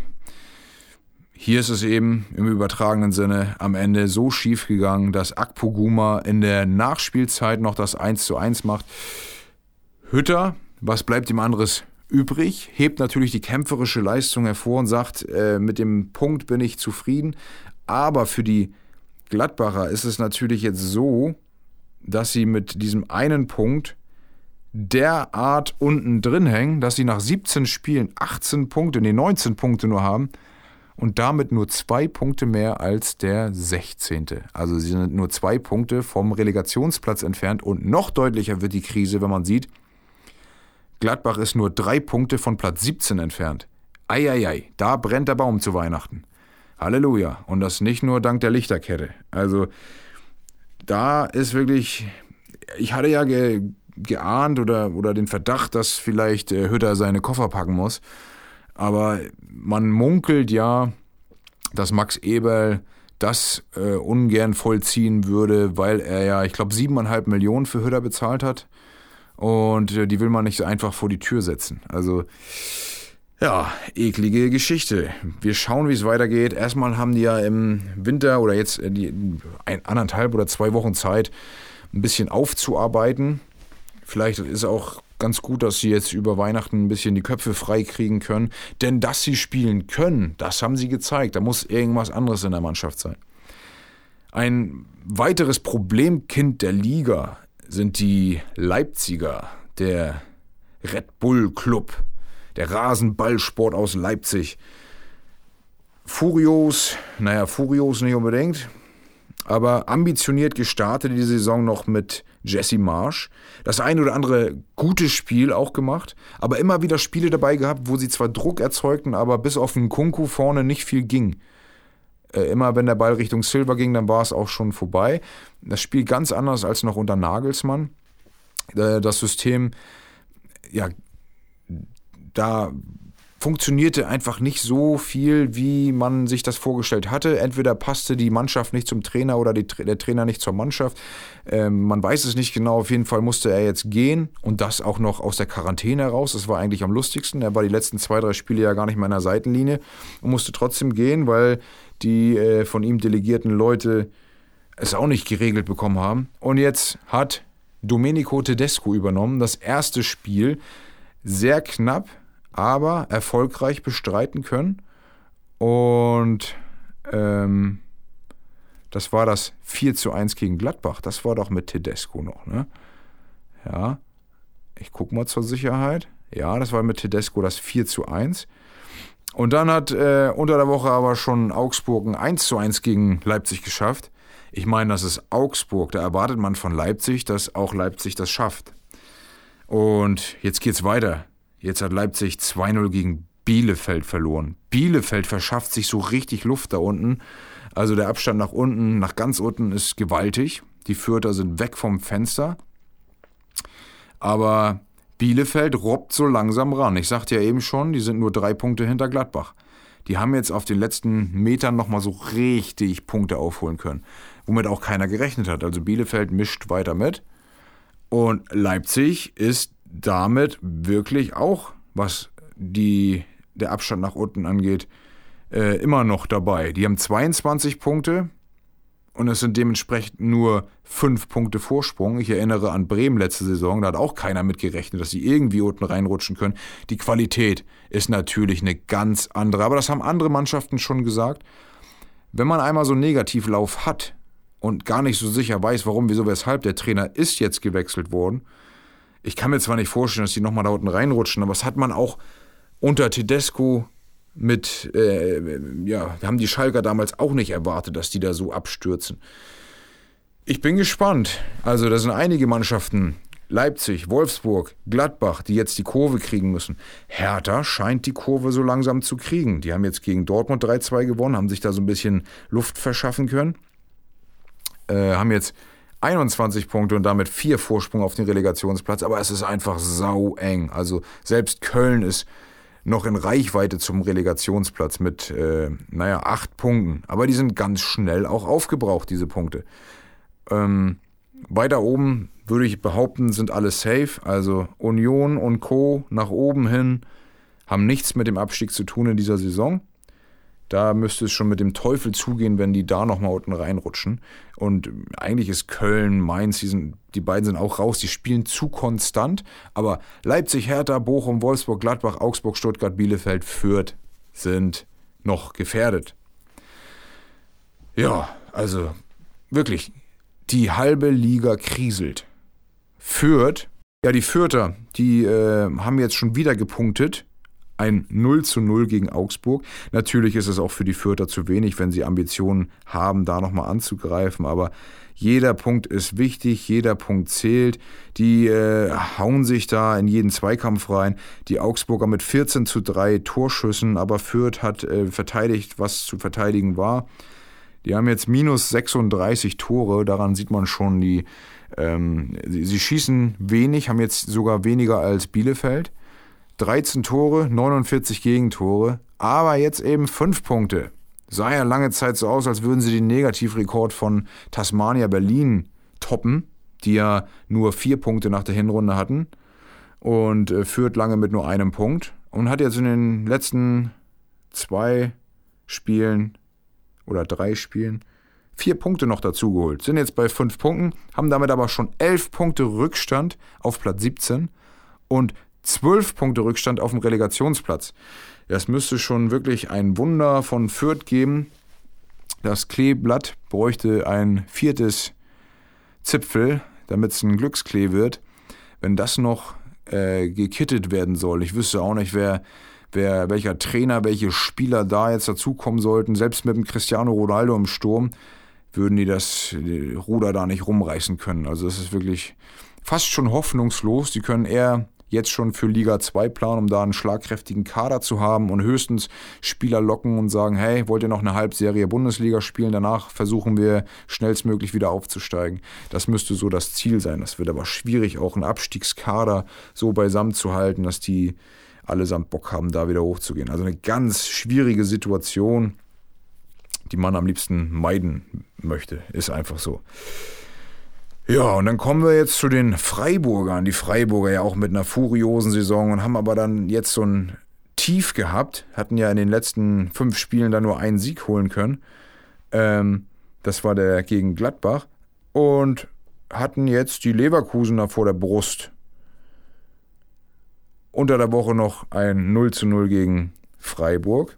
hier ist es eben im übertragenen Sinne am Ende so schief gegangen, dass Akpoguma in der Nachspielzeit noch das eins zu eins macht. Hütter, was bleibt ihm anderes übrig? Hebt natürlich die kämpferische Leistung hervor und sagt, äh, mit dem Punkt bin ich zufrieden. Aber für die Gladbacher ist es natürlich jetzt so, dass sie mit diesem einen Punkt derart unten drin hängen, dass sie nach siebzehn Spielen achtzehn Punkte, nee neunzehn Punkte nur haben. Und damit nur zwei Punkte mehr als der sechzehnte. Also sie sind nur zwei Punkte vom Relegationsplatz entfernt. Und noch deutlicher wird die Krise, wenn man sieht, Gladbach ist nur drei Punkte von Platz siebzehn entfernt. Eieiei, da brennt der Baum zu Weihnachten. Halleluja. Und das nicht nur dank der Lichterkette. Also da ist wirklich, ich hatte ja ge, geahnt oder, oder den Verdacht, dass vielleicht äh, Hütter seine Koffer packen muss. Aber man munkelt ja, dass Max Eberl das äh, ungern vollziehen würde, weil er ja, ich glaube, siebeneinhalb Millionen für Hütter bezahlt hat. Und äh, die will man nicht so einfach vor die Tür setzen. Also, Ja, eklige Geschichte. Wir schauen, wie es weitergeht. Erstmal haben die ja im Winter oder jetzt die ein, anderthalb oder zwei Wochen Zeit, ein bisschen aufzuarbeiten. Vielleicht ist auch ganz gut, dass sie jetzt über Weihnachten ein bisschen die Köpfe frei kriegen können. Denn dass sie spielen können, das haben sie gezeigt. Da muss irgendwas anderes in der Mannschaft sein. Ein weiteres Problemkind der Liga sind die Leipziger, der Red Bull Club. Der Rasenballsport aus Leipzig. Furios, naja, Furios nicht unbedingt, aber ambitioniert gestartet die Saison noch mit Jesse Marsch. Das ein oder andere gute Spiel auch gemacht, aber immer wieder Spiele dabei gehabt, wo sie zwar Druck erzeugten, aber bis auf den Kunku vorne nicht viel ging. Äh, immer wenn der Ball Richtung Silva ging, dann war es auch schon vorbei. Das Spiel ganz anders als noch unter Nagelsmann. Äh, das System, ja, da funktionierte einfach nicht so viel, wie man sich das vorgestellt hatte. Entweder passte die Mannschaft nicht zum Trainer oder die, der Trainer nicht zur Mannschaft. Ähm, man weiß es nicht genau. Auf jeden Fall musste er jetzt gehen und das auch noch aus der Quarantäne heraus. Das war eigentlich am lustigsten. Er war die letzten zwei, drei Spiele ja gar nicht mehr in der Seitenlinie und musste trotzdem gehen, weil die äh, von ihm delegierten Leute es auch nicht geregelt bekommen haben. Und jetzt hat Domenico Tedesco übernommen. Das erste Spiel sehr knapp, aber erfolgreich bestreiten können. Und ähm, das war das vier zu eins gegen Gladbach. Das war doch mit Tedesco noch, ne? Ja, ich gucke mal zur Sicherheit. Ja, das war mit Tedesco das vier zu eins. Und dann hat äh, unter der Woche aber schon Augsburg ein eins zu eins gegen Leipzig geschafft. Ich meine, das ist Augsburg. Da erwartet man von Leipzig, dass auch Leipzig das schafft. Und jetzt geht's weiter. Jetzt hat Leipzig zwei null gegen Bielefeld verloren. Bielefeld verschafft sich so richtig Luft da unten. Also der Abstand nach unten, nach ganz unten ist gewaltig. Die Fürther sind weg vom Fenster. Aber Bielefeld robbt so langsam ran. Ich sagte ja eben schon, die sind nur drei Punkte hinter Gladbach. Die haben jetzt auf den letzten Metern nochmal so richtig Punkte aufholen können. Womit auch keiner gerechnet hat. Also Bielefeld mischt weiter mit. Und Leipzig ist damit wirklich auch, was die, der Abstand nach unten angeht, äh, immer noch dabei. Die haben zweiundzwanzig Punkte und es sind dementsprechend nur fünf Punkte Vorsprung. Ich erinnere an Bremen letzte Saison, da hat auch keiner mit gerechnet, dass sie irgendwie unten reinrutschen können. Die Qualität ist natürlich eine ganz andere, aber das haben andere Mannschaften schon gesagt. Wenn man einmal so einen Negativlauf hat und gar nicht so sicher weiß, warum, wieso, weshalb, der Trainer ist jetzt gewechselt worden. Ich kann mir zwar nicht vorstellen, dass die nochmal da unten reinrutschen, aber das hat man auch unter Tedesco mit, äh, ja, haben die Schalker damals auch nicht erwartet, dass die da so abstürzen. Ich bin gespannt. Also da sind einige Mannschaften, Leipzig, Wolfsburg, Gladbach, die jetzt die Kurve kriegen müssen. Hertha scheint die Kurve so langsam zu kriegen. Die haben jetzt gegen Dortmund drei zwei gewonnen, haben sich da so ein bisschen Luft verschaffen können. Äh, haben jetzt einundzwanzig Punkte und damit vier Vorsprung auf den Relegationsplatz, aber es ist einfach sau eng. Also selbst Köln ist noch in Reichweite zum Relegationsplatz mit, äh, naja, acht Punkten. Aber die sind ganz schnell auch aufgebraucht, diese Punkte. Ähm, weiter oben würde ich behaupten, sind alle safe. Also Union und Co. nach oben hin haben nichts mit dem Abstieg zu tun in dieser Saison. Da müsste es schon mit dem Teufel zugehen, wenn die da nochmal unten reinrutschen. Und eigentlich ist Köln, Mainz, die, sind, die beiden sind auch raus, die spielen zu konstant. Aber Leipzig, Hertha, Bochum, Wolfsburg, Gladbach, Augsburg, Stuttgart, Bielefeld, Fürth sind noch gefährdet. Ja, also wirklich, die halbe Liga kriselt. Fürth, ja die Fürther, die äh, haben jetzt schon wieder gepunktet. Ein null zu null gegen Augsburg. Natürlich ist es auch für die Fürther zu wenig, wenn sie Ambitionen haben, da nochmal anzugreifen. Aber jeder Punkt ist wichtig, jeder Punkt zählt. Die äh, hauen sich da in jeden Zweikampf rein. Die Augsburger mit vierzehn zu drei Torschüssen, aber Fürth hat äh, verteidigt, was zu verteidigen war. Die haben jetzt minus sechsunddreißig Tore. Daran sieht man schon, die, ähm, sie, sie schießen wenig, haben jetzt sogar weniger als Bielefeld. dreizehn Tore, neunundvierzig Gegentore, aber jetzt eben fünf Punkte. Sah ja lange Zeit so aus, als würden sie den Negativrekord von Tasmania Berlin toppen, die ja nur vier Punkte nach der Hinrunde hatten und äh, führt lange mit nur einem Punkt. und hat jetzt in den letzten zwei Spielen oder drei Spielen vier Punkte noch dazugeholt. Sind jetzt bei fünf Punkten, haben damit aber schon elf Punkte Rückstand auf Platz siebzehn und zwölf Punkte Rückstand auf dem Relegationsplatz. Das müsste schon wirklich ein Wunder von Fürth geben. Das Kleeblatt bräuchte ein viertes Zipfel, damit es ein Glücksklee wird. Wenn das noch äh, gekittet werden soll, ich wüsste auch nicht, wer, wer, welcher Trainer, welche Spieler da jetzt dazukommen sollten. Selbst mit dem Cristiano Ronaldo im Sturm würden die das die Ruder da nicht rumreißen können. Also das ist wirklich fast schon hoffnungslos. Die können eher jetzt schon für Liga zwei planen, um da einen schlagkräftigen Kader zu haben und höchstens Spieler locken und sagen, hey, wollt ihr noch eine Halbserie Bundesliga spielen? Danach versuchen wir schnellstmöglich wieder aufzusteigen. Das müsste so das Ziel sein. Das wird aber schwierig, auch einen Abstiegskader so beisammen zu halten, dass die allesamt Bock haben, da wieder hochzugehen. Also eine ganz schwierige Situation, die man am liebsten meiden möchte. Ist einfach so. Ja, und dann kommen wir jetzt zu den Freiburgern. Die Freiburger ja auch mit einer furiosen Saison und haben aber dann jetzt so ein Tief gehabt. Hatten ja in den letzten fünf Spielen dann nur einen Sieg holen können. Ähm, das war der gegen Gladbach. Und hatten jetzt die Leverkusener vor der Brust. Unter der Woche noch ein null zu null gegen Freiburg.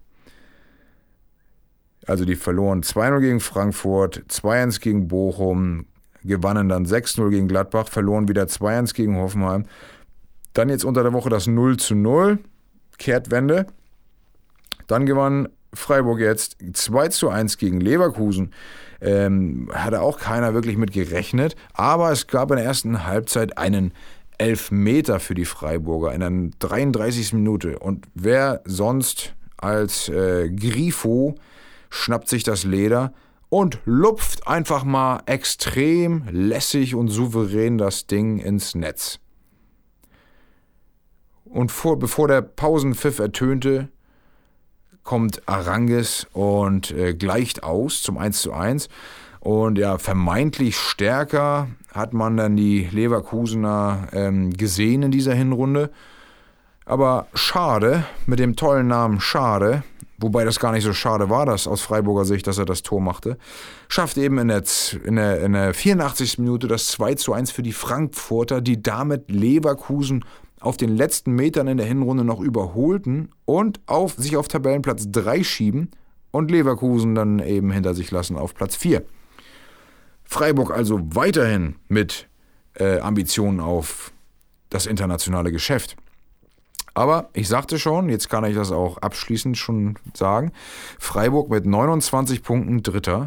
Also die verloren zwei null gegen Frankfurt, zwei eins gegen Bochum, gewannen dann sechs null gegen Gladbach, verloren wieder zwei eins gegen Hoffenheim. Dann jetzt unter der Woche das null zu null, Kehrtwende. Dann gewann Freiburg jetzt zwei zu eins gegen Leverkusen. Ähm, hatte auch keiner wirklich mit gerechnet, aber es gab in der ersten Halbzeit einen Elfmeter für die Freiburger in der dreiunddreißigsten Minute. Und wer sonst als äh, Grifo schnappt sich das Leder und lupft einfach mal extrem lässig und souverän das Ding ins Netz. Und vor, bevor der Pausenpfiff ertönte, kommt Aránguiz und äh, gleicht aus zum eins zu eins. Und ja, vermeintlich stärker hat man dann die Leverkusener ähm, gesehen in dieser Hinrunde. Aber schade, mit dem tollen Namen Schade, wobei das gar nicht so schade war, dass aus Freiburger Sicht, dass er das Tor machte, schafft eben in der, in der, in der vierundachtzigsten Minute das zwei zu eins für die Frankfurter, die damit Leverkusen auf den letzten Metern in der Hinrunde noch überholten und auf, sich auf Tabellenplatz drei schieben und Leverkusen dann eben hinter sich lassen auf Platz vier. Freiburg also weiterhin mit äh, Ambitionen auf das internationale Geschäft. Aber ich sagte schon, jetzt kann ich das auch abschließend schon sagen, Freiburg mit neunundzwanzig Punkten Dritter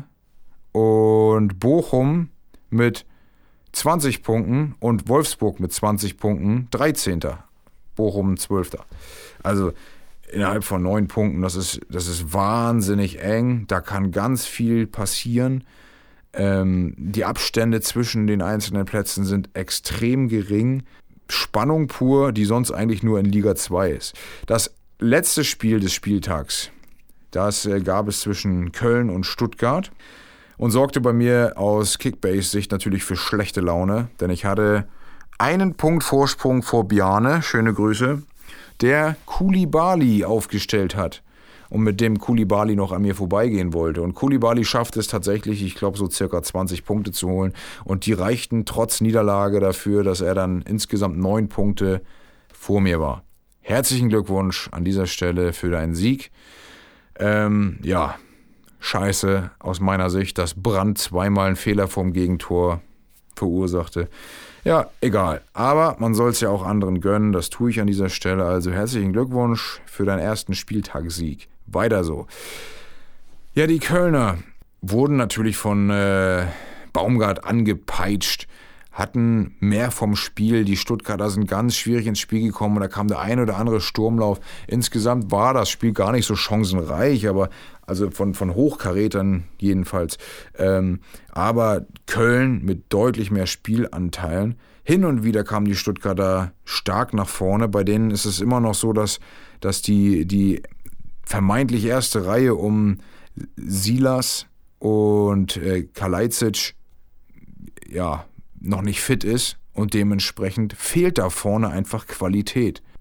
und Bochum mit zwanzig Punkten und Wolfsburg mit zwanzig Punkten dreizehnter Bochum zwölfter Also innerhalb von neun Punkten, das ist, das ist wahnsinnig eng, da kann ganz viel passieren. Ähm, die Abstände zwischen den einzelnen Plätzen sind extrem gering. Spannung pur, die sonst eigentlich nur in Liga zwei ist. Das letzte Spiel des Spieltags, das äh, gab es zwischen Köln und Stuttgart und sorgte bei mir aus Kickbase-Sicht natürlich für schlechte Laune, denn ich hatte einen Punkt Vorsprung vor Bjarne, schöne Grüße, der Koulibaly aufgestellt hat und mit dem Koulibaly noch an mir vorbeigehen wollte. Und Koulibaly schafft es tatsächlich, ich glaube, so circa zwanzig Punkte zu holen. Und die reichten trotz Niederlage dafür, dass er dann insgesamt neun Punkte vor mir war. Herzlichen Glückwunsch an dieser Stelle für deinen Sieg. Ähm, ja, scheiße aus meiner Sicht, dass Brandt zweimal einen Fehler vom Gegentor verursachte. Ja, egal. Aber man soll es ja auch anderen gönnen. Das tue ich an dieser Stelle. Also herzlichen Glückwunsch für deinen ersten Spieltagssieg. Weiter so. Ja, die Kölner wurden natürlich von äh, Baumgart angepeitscht, hatten mehr vom Spiel. Die Stuttgarter sind ganz schwierig ins Spiel gekommen und da kam der ein oder andere Sturmlauf. Insgesamt war das Spiel gar nicht so chancenreich, aber also von, von Hochkarätern jedenfalls. Ähm, aber Köln mit deutlich mehr Spielanteilen. Hin und wieder kamen die Stuttgarter stark nach vorne. Bei denen ist es immer noch so, dass, dass die, die vermeintlich erste Reihe um Silas und äh, Kalajdzic ja noch nicht fit ist und dementsprechend fehlt da vorne einfach Qualität.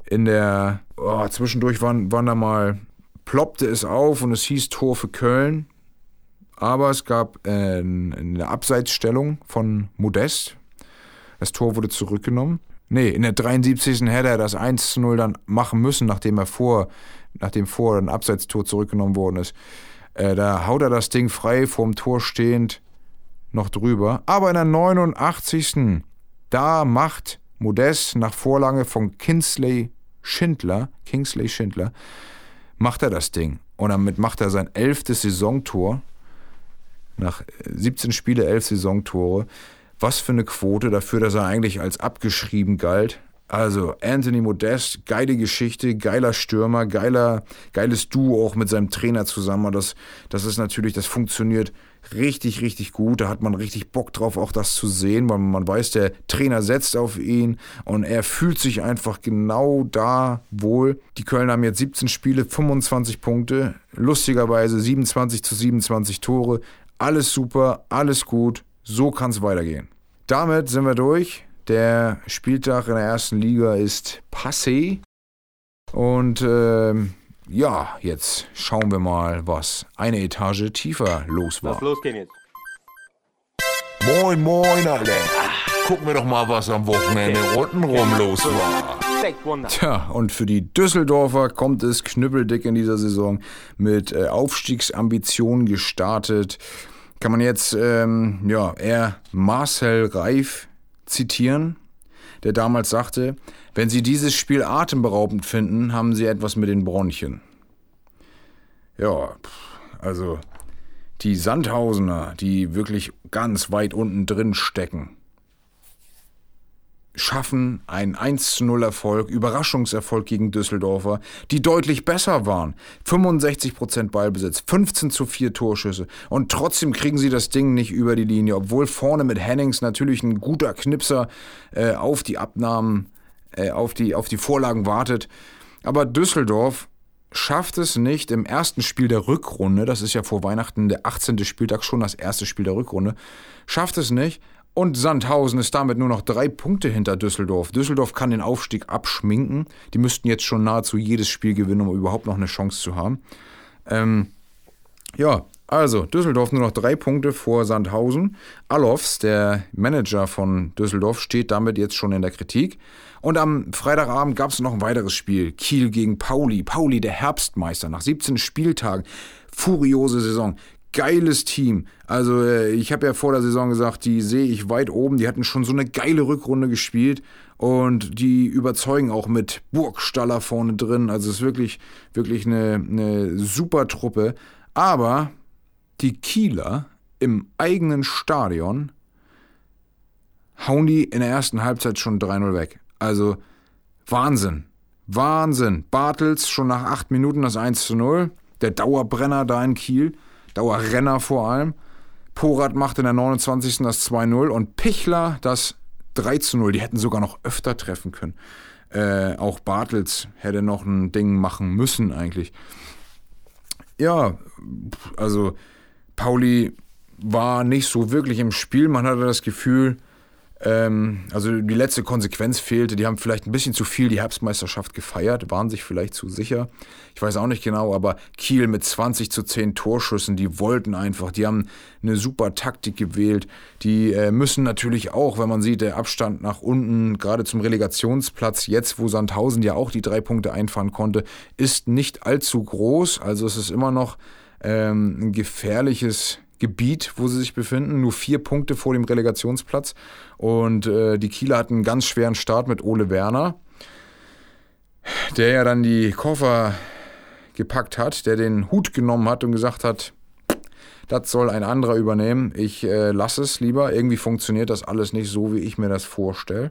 In der, oh, zwischendurch waren, waren da mal, ploppte es auf und es hieß Tor für Köln. Aber es gab äh, eine Abseitsstellung von Modest. Das Tor wurde zurückgenommen. Nee, in der dreiundsiebzigsten hätte er das eins zu null dann machen müssen, nachdem er vor, nachdem vor ein Abseitstor zurückgenommen worden ist. Äh, da haut er das Ding frei, vorm Tor stehend, noch drüber. Aber in der neunundachtzigsten da macht Modest nach Vorlage von Kingsley Schindler, Kingsley Schindler, macht er das Ding. Und damit macht er sein elftes Saisontor. Nach siebzehn Spiele, elf Saisontore. Was für eine Quote dafür, dass er eigentlich als abgeschrieben galt. Also Anthony Modest, geile Geschichte, geiler Stürmer, geiler, geiles Duo auch mit seinem Trainer zusammen. Das, das ist natürlich, das funktioniert richtig, richtig gut. Da hat man richtig Bock drauf, auch das zu sehen, weil man weiß, der Trainer setzt auf ihn und er fühlt sich einfach genau da wohl. Die Kölner haben jetzt siebzehn Spiele, fünfundzwanzig Punkte, lustigerweise siebenundzwanzig zu siebenundzwanzig Tore. Alles super, alles gut, so kann es weitergehen. Damit sind wir durch. Der Spieltag in der ersten Liga ist passé. Und ähm, ja, jetzt schauen wir mal, was eine Etage tiefer los war. Lass losgehen jetzt. Moin, moin, alle. Gucken wir doch mal, was am Wochenende untenrum los war. Tja, und für die Düsseldorfer kommt es knüppeldick in dieser Saison mit äh, Aufstiegsambitionen gestartet. Kann man jetzt ähm, ja, eher Marcel Reif zitieren, der damals sagte, wenn Sie dieses Spiel atemberaubend finden, haben Sie etwas mit den Bronchien. Ja, also die Sandhausener, die wirklich ganz weit unten drin stecken, schaffen einen eins zu null Erfolg, Überraschungserfolg gegen Düsseldorfer, die deutlich besser waren. fünfundsechzig Prozent Ballbesitz, fünfzehn zu vier Torschüsse und trotzdem kriegen sie das Ding nicht über die Linie, obwohl vorne mit Hennings natürlich ein guter Knipser äh, auf die Abnahmen, äh, auf die, auf die Vorlagen wartet. Aber Düsseldorf schafft es nicht im ersten Spiel der Rückrunde, das ist ja vor Weihnachten der achtzehnte Spieltag, schon das erste Spiel der Rückrunde, schafft es nicht. Und Sandhausen ist damit nur noch drei Punkte hinter Düsseldorf. Düsseldorf kann den Aufstieg abschminken. Die müssten jetzt schon nahezu jedes Spiel gewinnen, um überhaupt noch eine Chance zu haben. Ähm, ja, also Düsseldorf nur noch drei Punkte vor Sandhausen. Allofs, der Manager von Düsseldorf, steht damit jetzt schon in der Kritik. Und am Freitagabend gab es noch ein weiteres Spiel. Kiel gegen Pauli. Pauli, der Herbstmeister, nach siebzehn Spieltagen. Furiose Saison. Geiles Team. Also ich habe ja vor der Saison gesagt, die sehe ich weit oben. Die hatten schon so eine geile Rückrunde gespielt und die überzeugen auch mit Burgstaller vorne drin. Also es ist wirklich, wirklich eine, eine super Truppe. Aber die Kieler im eigenen Stadion hauen die in der ersten Halbzeit schon drei null weg. Also Wahnsinn. Wahnsinn. Bartels schon nach acht Minuten das eins zu null. Der Dauerbrenner da in Kiel. Dauerrenner vor allem. Porat macht in der neunundzwanzigsten das zwei null und Pichler das drei zu null. Die hätten sogar noch öfter treffen können. Äh, auch Bartels hätte noch ein Ding machen müssen eigentlich. Ja, also Pauli war nicht so wirklich im Spiel. Man hatte das Gefühl, ähm, also die letzte Konsequenz fehlte. Die haben vielleicht ein bisschen zu viel die Herbstmeisterschaft gefeiert, waren sich vielleicht zu sicher. Ich weiß auch nicht genau, aber Kiel mit zwanzig zu zehn Torschüssen, die wollten einfach, die haben eine super Taktik gewählt. Die äh, müssen natürlich auch, wenn man sieht, der Abstand nach unten, gerade zum Relegationsplatz, jetzt wo Sandhausen ja auch die drei Punkte einfahren konnte, ist nicht allzu groß. Also es ist immer noch ähm, ein gefährliches Gebiet, wo sie sich befinden, nur vier Punkte vor dem Relegationsplatz und äh, die Kieler hatten einen ganz schweren Start mit Ole Werner, der ja dann die Koffer gepackt hat, der den Hut genommen hat und gesagt hat, das soll ein anderer übernehmen, ich äh, lasse es lieber, irgendwie funktioniert das alles nicht so, wie ich mir das vorstelle.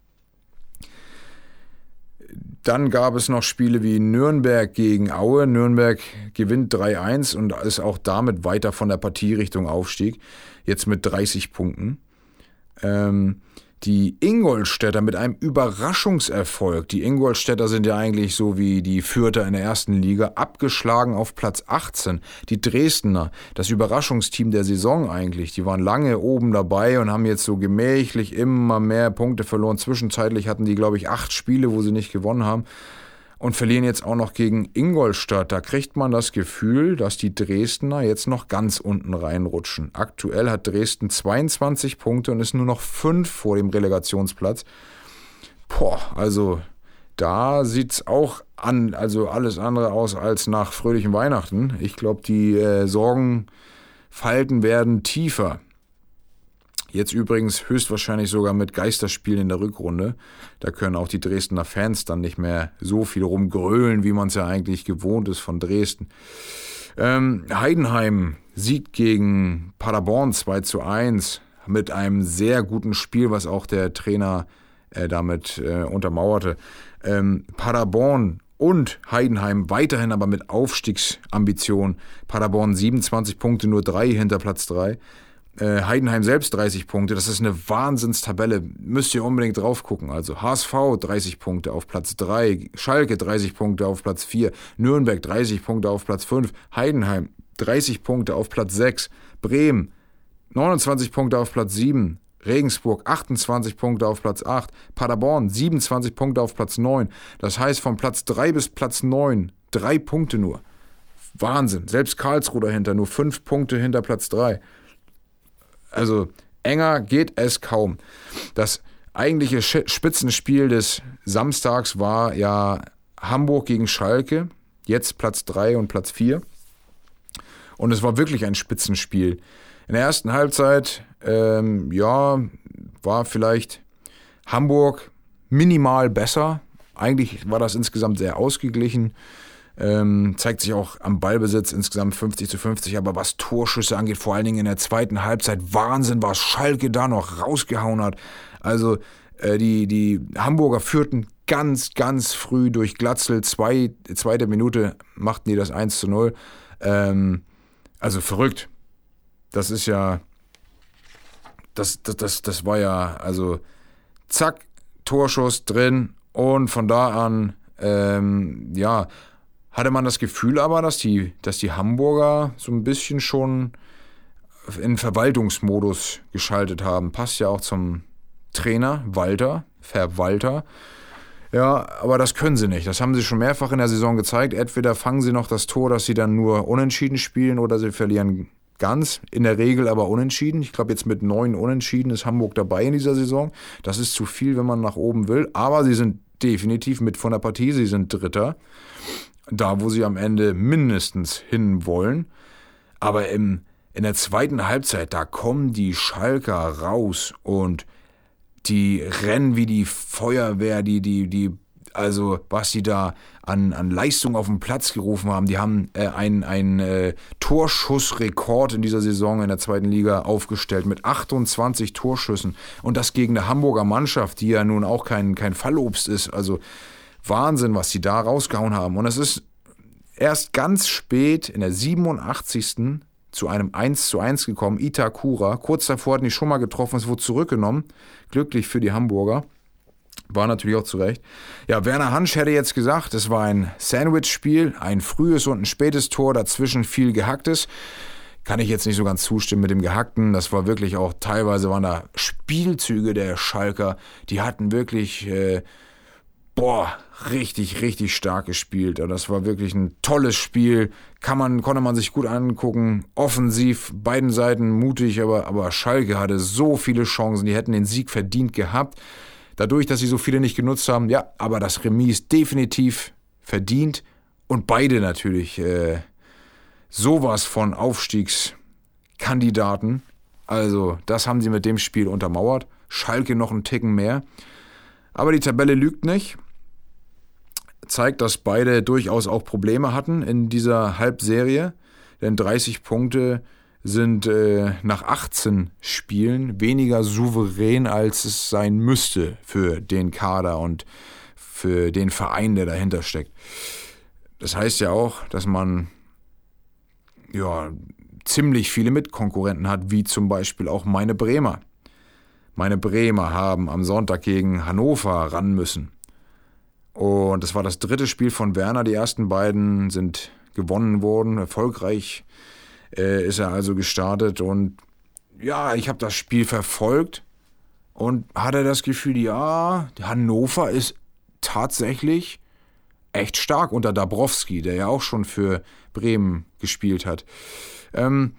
Dann gab es noch Spiele wie Nürnberg gegen Aue. Nürnberg gewinnt drei eins und ist auch damit weiter von der Partie Richtung Aufstieg. Jetzt mit dreißig Punkten. Ähm, Die Ingolstädter mit einem Überraschungserfolg. Die Ingolstädter sind ja eigentlich so wie die Fürther in der ersten Liga, abgeschlagen auf Platz achtzehn. Die Dresdner, das Überraschungsteam der Saison eigentlich, die waren lange oben dabei und haben jetzt so gemächlich immer mehr Punkte verloren. Zwischenzeitlich hatten die, glaube ich, acht Spiele, wo sie nicht gewonnen haben. Und verlieren jetzt auch noch gegen Ingolstadt. Da kriegt man das Gefühl, dass die Dresdner jetzt noch ganz unten reinrutschen. Aktuell hat Dresden zweiundzwanzig Punkte und ist nur noch fünf vor dem Relegationsplatz. Boah, also da sieht's auch an, also alles andere aus als nach fröhlichen Weihnachten. Ich glaube, die äh, Sorgenfalten werden tiefer. Jetzt übrigens höchstwahrscheinlich sogar mit Geisterspielen in der Rückrunde. Da können auch die Dresdner Fans dann nicht mehr so viel rumgrölen, wie man es ja eigentlich gewohnt ist von Dresden. Ähm, Heidenheim siegt gegen Paderborn zwei zu eins mit einem sehr guten Spiel, was auch der Trainer äh, damit äh, untermauerte. Ähm, Paderborn und Heidenheim weiterhin aber mit Aufstiegsambitionen. Paderborn siebenundzwanzig Punkte, nur drei hinter Platz drei. Heidenheim selbst dreißig Punkte, das ist eine Wahnsinnstabelle, müsst ihr unbedingt drauf gucken. Also H S V dreißig Punkte auf Platz drei, Schalke dreißig Punkte auf Platz vier, Nürnberg dreißig Punkte auf Platz fünf, Heidenheim dreißig Punkte auf Platz sechs, Bremen neunundzwanzig Punkte auf Platz sieben, Regensburg achtundzwanzig Punkte auf Platz acht, Paderborn siebenundzwanzig Punkte auf Platz neun. Das heißt von Platz drei bis Platz neun, drei Punkte nur. Wahnsinn, selbst Karlsruhe dahinter, nur fünf Punkte hinter Platz drei. Also enger geht es kaum. Das eigentliche Spitzenspiel des Samstags war ja Hamburg gegen Schalke, jetzt Platz drei und Platz vier. Und es war wirklich ein Spitzenspiel. In der ersten Halbzeit, ähm, ja, war vielleicht Hamburg minimal besser. Eigentlich war das insgesamt sehr ausgeglichen. Ähm, zeigt sich auch am Ballbesitz insgesamt fünfzig zu fünfzig, aber was Torschüsse angeht, vor allen Dingen in der zweiten Halbzeit, Wahnsinn, was Schalke da noch rausgehauen hat. Also äh, die, die Hamburger führten ganz, ganz früh durch Glatzel, zwei, zweite Minute machten die das eins zu null. Ähm, also verrückt. Das ist ja, das, das, das, das war ja, also zack, Torschuss drin und von da an, ähm, ja, hatte man das Gefühl aber, dass die, dass die Hamburger so ein bisschen schon in Verwaltungsmodus geschaltet haben. Passt ja auch zum Trainer, Walter, Verwalter. Ja, aber das können sie nicht. Das haben sie schon mehrfach in der Saison gezeigt. Entweder fangen sie noch das Tor, dass sie dann nur unentschieden spielen, oder sie verlieren ganz. In der Regel aber unentschieden. Ich glaube, jetzt mit neun Unentschieden ist Hamburg dabei in dieser Saison. Das ist zu viel, wenn man nach oben will. Aber sie sind definitiv mit von der Partie. Sie sind Dritter. Da, wo sie am Ende mindestens hin wollen. Aber im, in der zweiten Halbzeit, da kommen die Schalker raus und die rennen wie die Feuerwehr, die, die, die, also was die da an, an Leistung auf den Platz gerufen haben. Die haben äh, einen, einen äh, Torschussrekord in dieser Saison in der zweiten Liga aufgestellt mit achtundzwanzig Torschüssen. Und das gegen eine Hamburger Mannschaft, die ja nun auch kein, kein Fallobst ist. Also Wahnsinn, was die da rausgehauen haben. Und es ist erst ganz spät in der siebenundachtzigsten zu einem eins zu eins gekommen. Itakura, kurz davor hatten die schon mal getroffen, es wurde zurückgenommen. Glücklich für die Hamburger. War natürlich auch zu Recht. Ja, Werner Hansch hätte jetzt gesagt, es war ein Sandwich-Spiel, ein frühes und ein spätes Tor, dazwischen viel Gehacktes. Kann ich jetzt nicht so ganz zustimmen mit dem Gehackten. Das war wirklich auch, teilweise waren da Spielzüge der Schalker, die hatten wirklich... Äh, Boah, richtig, richtig stark gespielt. Das war wirklich ein tolles Spiel. Kann man, konnte man sich gut angucken. Offensiv, beiden Seiten mutig, aber, aber Schalke hatte so viele Chancen. Die hätten den Sieg verdient gehabt. Dadurch, dass sie so viele nicht genutzt haben, ja, aber das Remis definitiv verdient. Und beide natürlich äh, sowas von Aufstiegskandidaten. Also, das haben sie mit dem Spiel untermauert. Schalke noch einen Ticken mehr. Aber die Tabelle lügt nicht. Zeigt, dass beide durchaus auch Probleme hatten in dieser Halbserie. Denn dreißig Punkte sind äh, nach achtzehn Spielen weniger souverän, als es sein müsste für den Kader und für den Verein, der dahinter steckt. Das heißt ja auch, dass man ja ziemlich viele Mitkonkurrenten hat, wie zum Beispiel auch meine Bremer. Meine Bremer haben am Sonntag gegen Hannover ran müssen. Und das war das dritte Spiel von Werner. Die ersten beiden sind gewonnen worden. Erfolgreich äh, ist er also gestartet. Und ja, ich habe das Spiel verfolgt und hatte das Gefühl, ja, Hannover ist tatsächlich echt stark unter Dabrowski, der ja auch schon für Bremen gespielt hat. Ähm,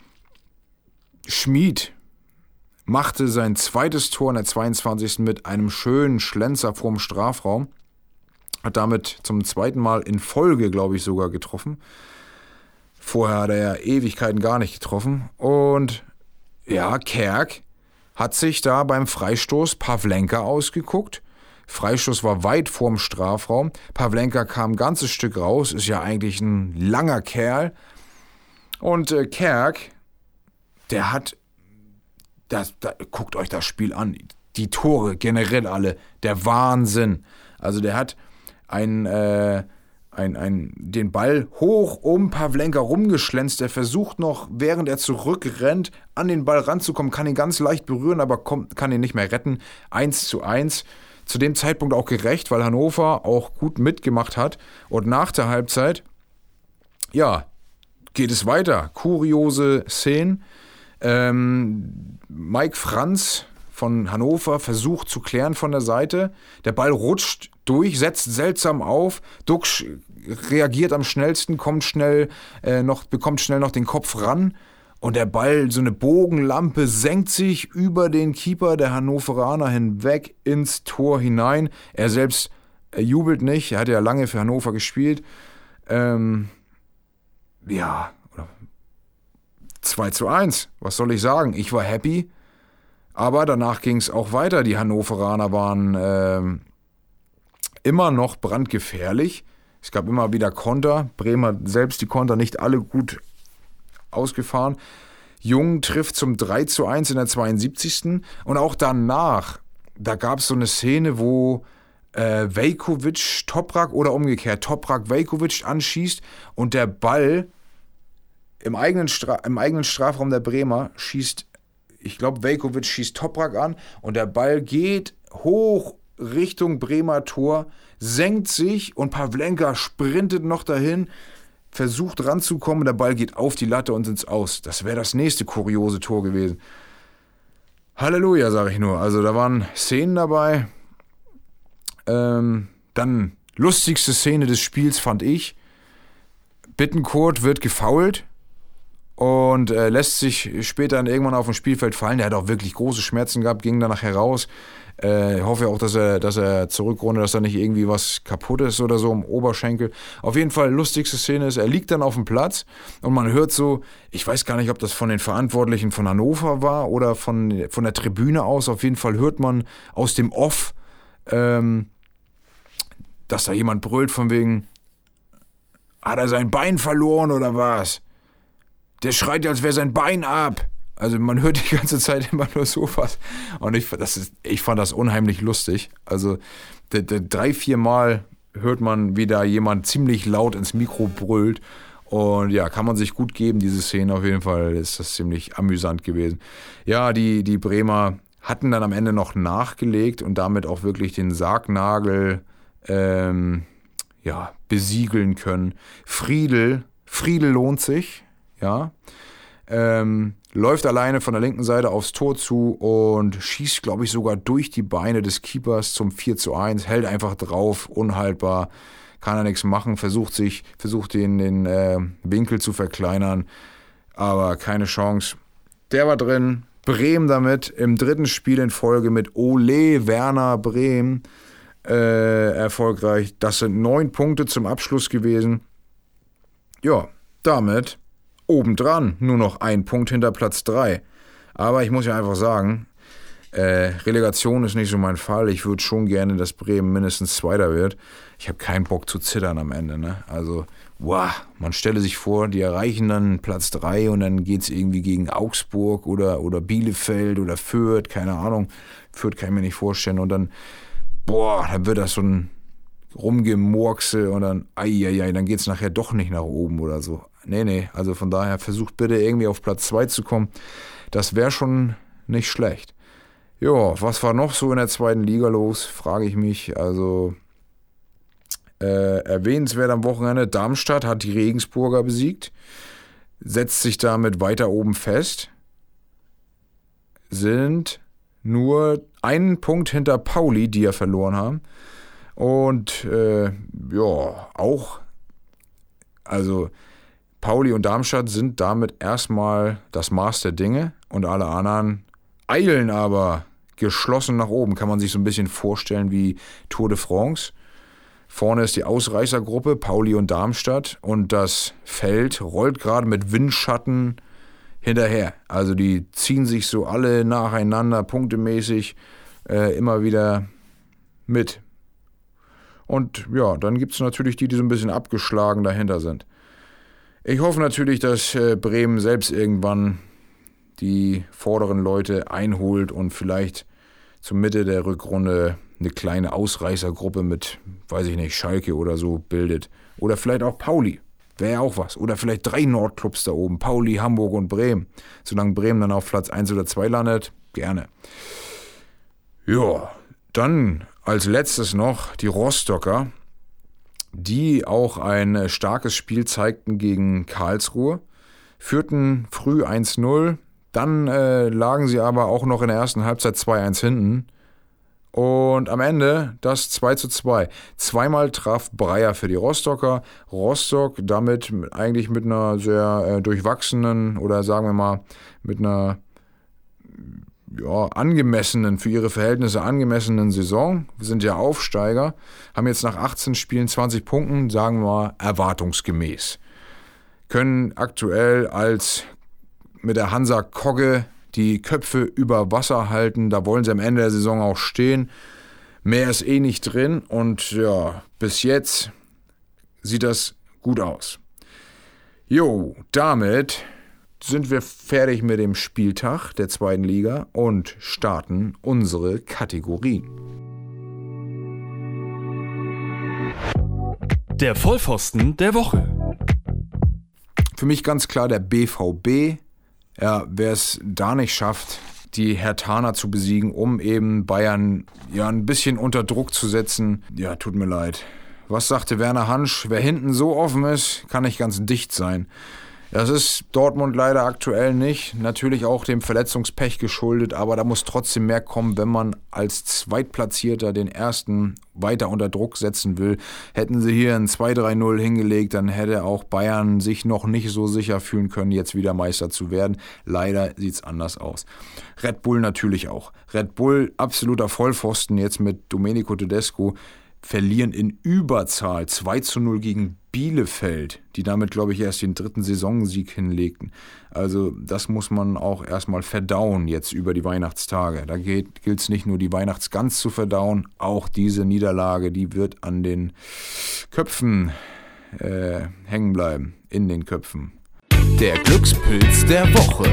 Schmid machte sein zweites Tor in der zweiundzwanzigsten mit einem schönen Schlenzer vorm Strafraum. Hat damit zum zweiten Mal in Folge, glaube ich, sogar getroffen. Vorher hat er ja Ewigkeiten gar nicht getroffen. Und ja, Kerk hat sich da beim Freistoß Pavlenka ausgeguckt. Freistoß war weit vorm Strafraum. Pavlenka kam ein ganzes Stück raus, ist ja eigentlich ein langer Kerl. Und äh, Kerk, der hat, das, da, guckt euch das Spiel an, die Tore generell alle, der Wahnsinn. Also der hat ein, äh, ein, ein, den Ball hoch um Pavlenka rumgeschlänzt, der versucht noch, während er zurückrennt, an den Ball ranzukommen, kann ihn ganz leicht berühren, aber kommt, kann ihn nicht mehr retten. eins zu eins. Zu dem Zeitpunkt auch gerecht, weil Hannover auch gut mitgemacht hat. Und nach der Halbzeit, ja, geht es weiter. Kuriose Szenen. Ähm, Mike Franz von Hannover versucht zu klären von der Seite. Der Ball rutscht durch, setzt seltsam auf. Duxch reagiert am schnellsten, kommt schnell äh, noch, bekommt schnell noch den Kopf ran. Und der Ball, so eine Bogenlampe, senkt sich über den Keeper der Hannoveraner hinweg ins Tor hinein. Er selbst er jubelt nicht, er hat ja lange für Hannover gespielt. Ähm, ja, zwei zu eins, was soll ich sagen? Ich war happy, aber danach ging es auch weiter. Die Hannoveraner waren ähm, immer noch brandgefährlich. Es gab immer wieder Konter. Bremen hat selbst die Konter nicht alle gut ausgefahren. Jung trifft zum drei zu eins in der zweiundsiebzigsten Und auch danach, da gab es so eine Szene, wo äh, Veljković Toprak oder umgekehrt Toprak Veljković anschießt und der Ball im eigenen, Stra- im eigenen Strafraum der Bremer schießt, ich glaube Veljković schießt Toprak an und der Ball geht hoch Richtung Bremer Tor, senkt sich und Pavlenka sprintet noch dahin, versucht ranzukommen, der Ball geht auf die Latte und ins Aus. Das wäre das nächste kuriose Tor gewesen. Halleluja, sage ich nur. Also da waren Szenen dabei. Ähm, dann lustigste Szene des Spiels fand ich. Bittencourt wird gefoult und äh, lässt sich später dann irgendwann auf dem Spielfeld fallen. Der hat auch wirklich große Schmerzen gehabt, ging danach heraus. Äh, ich hoffe auch, dass er, dass er zurückrundet, dass da nicht irgendwie was kaputt ist oder so im Oberschenkel. Auf jeden Fall, lustigste Szene ist, er liegt dann auf dem Platz und man hört so, ich weiß gar nicht, ob das von den Verantwortlichen von Hannover war oder von, von der Tribüne aus. Auf jeden Fall hört man aus dem Off, ähm, dass da jemand brüllt von wegen, hat er sein Bein verloren oder was? Der schreit ja, als wäre sein Bein ab. Also man hört die ganze Zeit immer nur sowas. Und ich, das ist, ich fand das unheimlich lustig. Also de, de, drei, vier Mal hört man, wie da jemand ziemlich laut ins Mikro brüllt. Und ja, kann man sich gut geben, diese Szene. Auf jeden Fall ist das ziemlich amüsant gewesen. Ja, die, die Bremer hatten dann am Ende noch nachgelegt und damit auch wirklich den Sargnagel ähm, ja, besiegeln können. Friedel, Friedel lohnt sich, ja. Ähm, läuft alleine von der linken Seite aufs Tor zu und schießt, glaube ich, sogar durch die Beine des Keepers zum vier zu eins, hält einfach drauf, unhaltbar, kann er nichts machen, versucht sich, versucht den, den äh, Winkel zu verkleinern, aber keine Chance. Der war drin, Bremen damit im dritten Spiel in Folge mit Ole Werner Bremen äh, erfolgreich. Das sind neun Punkte zum Abschluss gewesen. Ja, damit obendran nur noch ein Punkt hinter Platz drei. Aber ich muss ja einfach sagen, äh, Relegation ist nicht so mein Fall. Ich würde schon gerne, dass Bremen mindestens Zweiter wird. Ich habe keinen Bock zu zittern am Ende. Ne? Also, wow, man stelle sich vor, die erreichen dann Platz drei und dann geht es irgendwie gegen Augsburg oder, oder Bielefeld oder Fürth, keine Ahnung. Fürth kann ich mir nicht vorstellen. Und dann, boah, dann wird das so ein Rumgemurkse und dann, ai, ai, ai, dann geht es nachher doch nicht nach oben oder so. Nee, nee, also von daher versucht bitte irgendwie auf Platz zwei zu kommen. Das wäre schon nicht schlecht. Ja, was war noch so in der zweiten Liga los, frage ich mich. Also äh, erwähnenswert am Wochenende, Darmstadt hat die Regensburger besiegt, setzt sich damit weiter oben fest, sind nur einen Punkt hinter Pauli, die ja verloren haben. Und äh, ja, auch, also Pauli und Darmstadt sind damit erstmal das Maß der Dinge und alle anderen eilen aber geschlossen nach oben. Kann man sich so ein bisschen vorstellen wie Tour de France. Vorne ist die Ausreißergruppe, Pauli und Darmstadt, und das Feld rollt gerade mit Windschatten hinterher. Also die ziehen sich so alle nacheinander punktemäßig äh, immer wieder mit. Und ja, dann gibt es natürlich die, die so ein bisschen abgeschlagen dahinter sind. Ich hoffe natürlich, dass äh, Bremen selbst irgendwann die vorderen Leute einholt und vielleicht zur Mitte der Rückrunde eine kleine Ausreißergruppe mit, weiß ich nicht, Schalke oder so bildet. Oder vielleicht auch Pauli, wäre ja auch was. Oder vielleicht drei Nordclubs da oben, Pauli, Hamburg und Bremen. Solange Bremen dann auf Platz eins oder zwei landet, gerne. Ja, dann als letztes noch die Rostocker, die auch ein starkes Spiel zeigten gegen Karlsruhe, führten früh eins null, dann äh, lagen sie aber auch noch in der ersten Halbzeit zwei eins hinten und am Ende das zwei zu zwei. Zweimal traf Breyer für die Rostocker. Rostock damit eigentlich mit einer sehr äh, durchwachsenen oder sagen wir mal mit einer ja, angemessenen, für ihre Verhältnisse angemessenen Saison. Wir sind ja Aufsteiger, haben jetzt nach achtzehn Spielen zwanzig Punkten, sagen wir mal erwartungsgemäß. Können aktuell als mit der Hansa Kogge die Köpfe über Wasser halten. Da wollen sie am Ende der Saison auch stehen. Mehr ist eh nicht drin und ja, bis jetzt sieht das gut aus. Jo, damit sind wir fertig mit dem Spieltag der zweiten Liga und starten unsere Kategorien. Der Vollpfosten der Woche. Für mich ganz klar der B V B. Ja, wer es da nicht schafft, die Herthaner zu besiegen, um eben Bayern ja ein bisschen unter Druck zu setzen, ja, tut mir leid. Was sagte Werner Hansch? Wer hinten so offen ist, kann nicht ganz dicht sein. Das ist Dortmund leider aktuell nicht. Natürlich auch dem Verletzungspech geschuldet, aber da muss trotzdem mehr kommen, wenn man als Zweitplatzierter den ersten weiter unter Druck setzen will. Hätten sie hier ein zwei drei null hingelegt, dann hätte auch Bayern sich noch nicht so sicher fühlen können, jetzt wieder Meister zu werden. Leider sieht es anders aus. Red Bull natürlich auch. Red Bull, absoluter Vollpfosten jetzt mit Domenico Tedesco, verlieren in Überzahl zwei zu null gegen Bielefeld, die damit, glaube ich, erst den dritten Saisonsieg hinlegten. Also das muss man auch erstmal verdauen jetzt über die Weihnachtstage. Da gilt es nicht nur die Weihnachtsgans zu verdauen, auch diese Niederlage, die wird an den Köpfen äh, hängen bleiben, in den Köpfen. Der Glückspilz der Woche.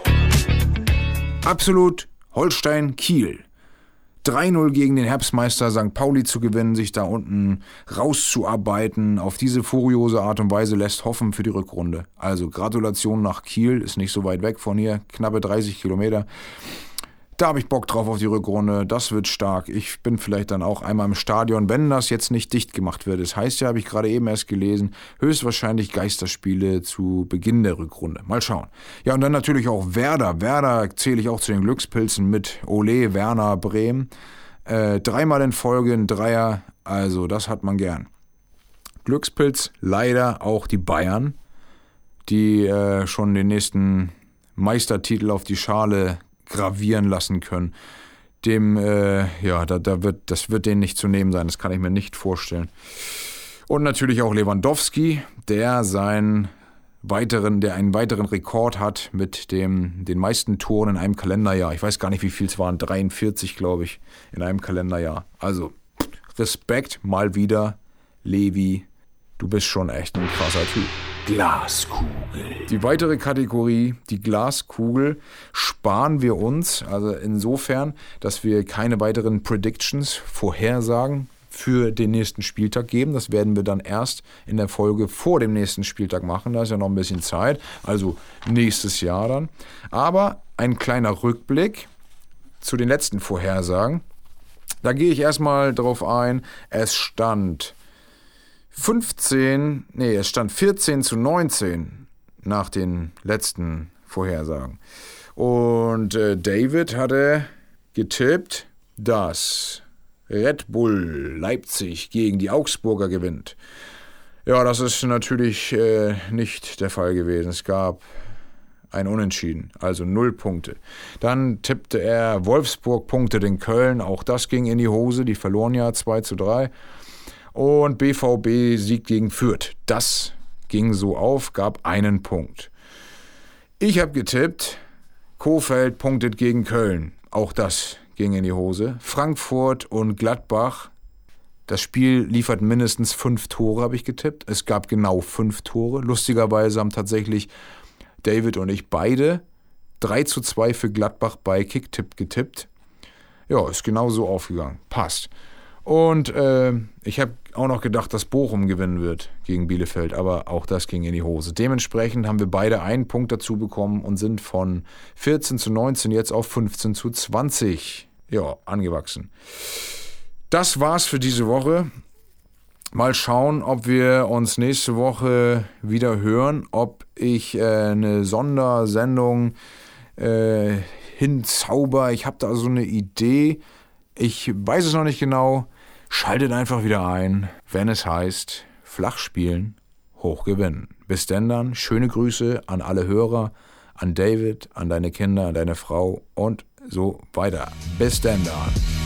Absolut Holstein Kiel. drei null gegen den Herbstmeister Sankt Pauli zu gewinnen, sich da unten rauszuarbeiten. Auf diese furiose Art und Weise lässt hoffen für die Rückrunde. Also Gratulation nach Kiel, ist nicht so weit weg von hier, knappe dreißig Kilometer. Da habe ich Bock drauf auf die Rückrunde, das wird stark. Ich bin vielleicht dann auch einmal im Stadion, wenn das jetzt nicht dicht gemacht wird. Das heißt ja, habe ich gerade eben erst gelesen, höchstwahrscheinlich Geisterspiele zu Beginn der Rückrunde. Mal schauen. Ja, und dann natürlich auch Werder. Werder zähle ich auch zu den Glückspilzen mit Ole, Werner, Bremen. Äh, dreimal in Folge ein Dreier, also das hat man gern. Glückspilz leider auch die Bayern, die äh, schon den nächsten Meistertitel auf die Schale gravieren lassen können. Dem, äh, ja, da, da wird, das wird denen nicht zu nehmen sein, das kann ich mir nicht vorstellen. Und natürlich auch Lewandowski, der seinen weiteren, der einen weiteren Rekord hat mit dem, den meisten Toren in einem Kalenderjahr. Ich weiß gar nicht, wie viel es waren, dreiundvierzig, glaube ich, in einem Kalenderjahr. Also, Respekt mal wieder, Levi, du bist schon echt ein krasser Typ. Glaskugel. Die weitere Kategorie, die Glaskugel, sparen wir uns, also insofern, dass wir keine weiteren Predictions, Vorhersagen für den nächsten Spieltag geben. Das werden wir dann erst in der Folge vor dem nächsten Spieltag machen. Da ist ja noch ein bisschen Zeit, also nächstes Jahr dann. Aber ein kleiner Rückblick. zu den letzten Vorhersagen. Da gehe ich erstmal drauf ein. Es stand fünfzehn, nee, es stand vierzehn zu neunzehn nach den letzten Vorhersagen. Und äh, David hatte getippt, dass Red Bull Leipzig gegen die Augsburger gewinnt. Ja, das ist natürlich äh, nicht der Fall gewesen. Es gab ein Unentschieden, also null Punkte. Dann tippte er Wolfsburg punktet in Köln, auch das ging in die Hose, die verloren ja zwei zu drei. Und B V B siegt gegen Fürth, das ging so auf, gab einen Punkt. Ich habe getippt, Kohfeldt punktet gegen Köln, auch das ging in die Hose. Frankfurt und Gladbach, das Spiel liefert mindestens fünf Tore, habe ich getippt. Es gab genau fünf Tore. Lustigerweise haben tatsächlich David und ich beide drei zu zwei für Gladbach bei Kicktipp getippt. Ja, ist genau so aufgegangen. Passt. Und äh, ich habe auch noch gedacht, dass Bochum gewinnen wird gegen Bielefeld, aber auch das ging in die Hose. Dementsprechend haben wir beide einen Punkt dazu bekommen und sind von vierzehn zu neunzehn jetzt auf fünfzehn zu zwanzig ja, angewachsen. Das war's für diese Woche. Mal schauen, ob wir uns nächste Woche wieder hören, ob ich äh, eine Sondersendung äh, hinzauber. Ich habe da so eine Idee. Ich weiß es noch nicht genau. Schaltet einfach wieder ein, wenn es heißt, flach spielen, hoch gewinnen. Bis denn dann, schöne Grüße an alle Hörer, an David, an deine Kinder, an deine Frau und so weiter. Bis denn dann.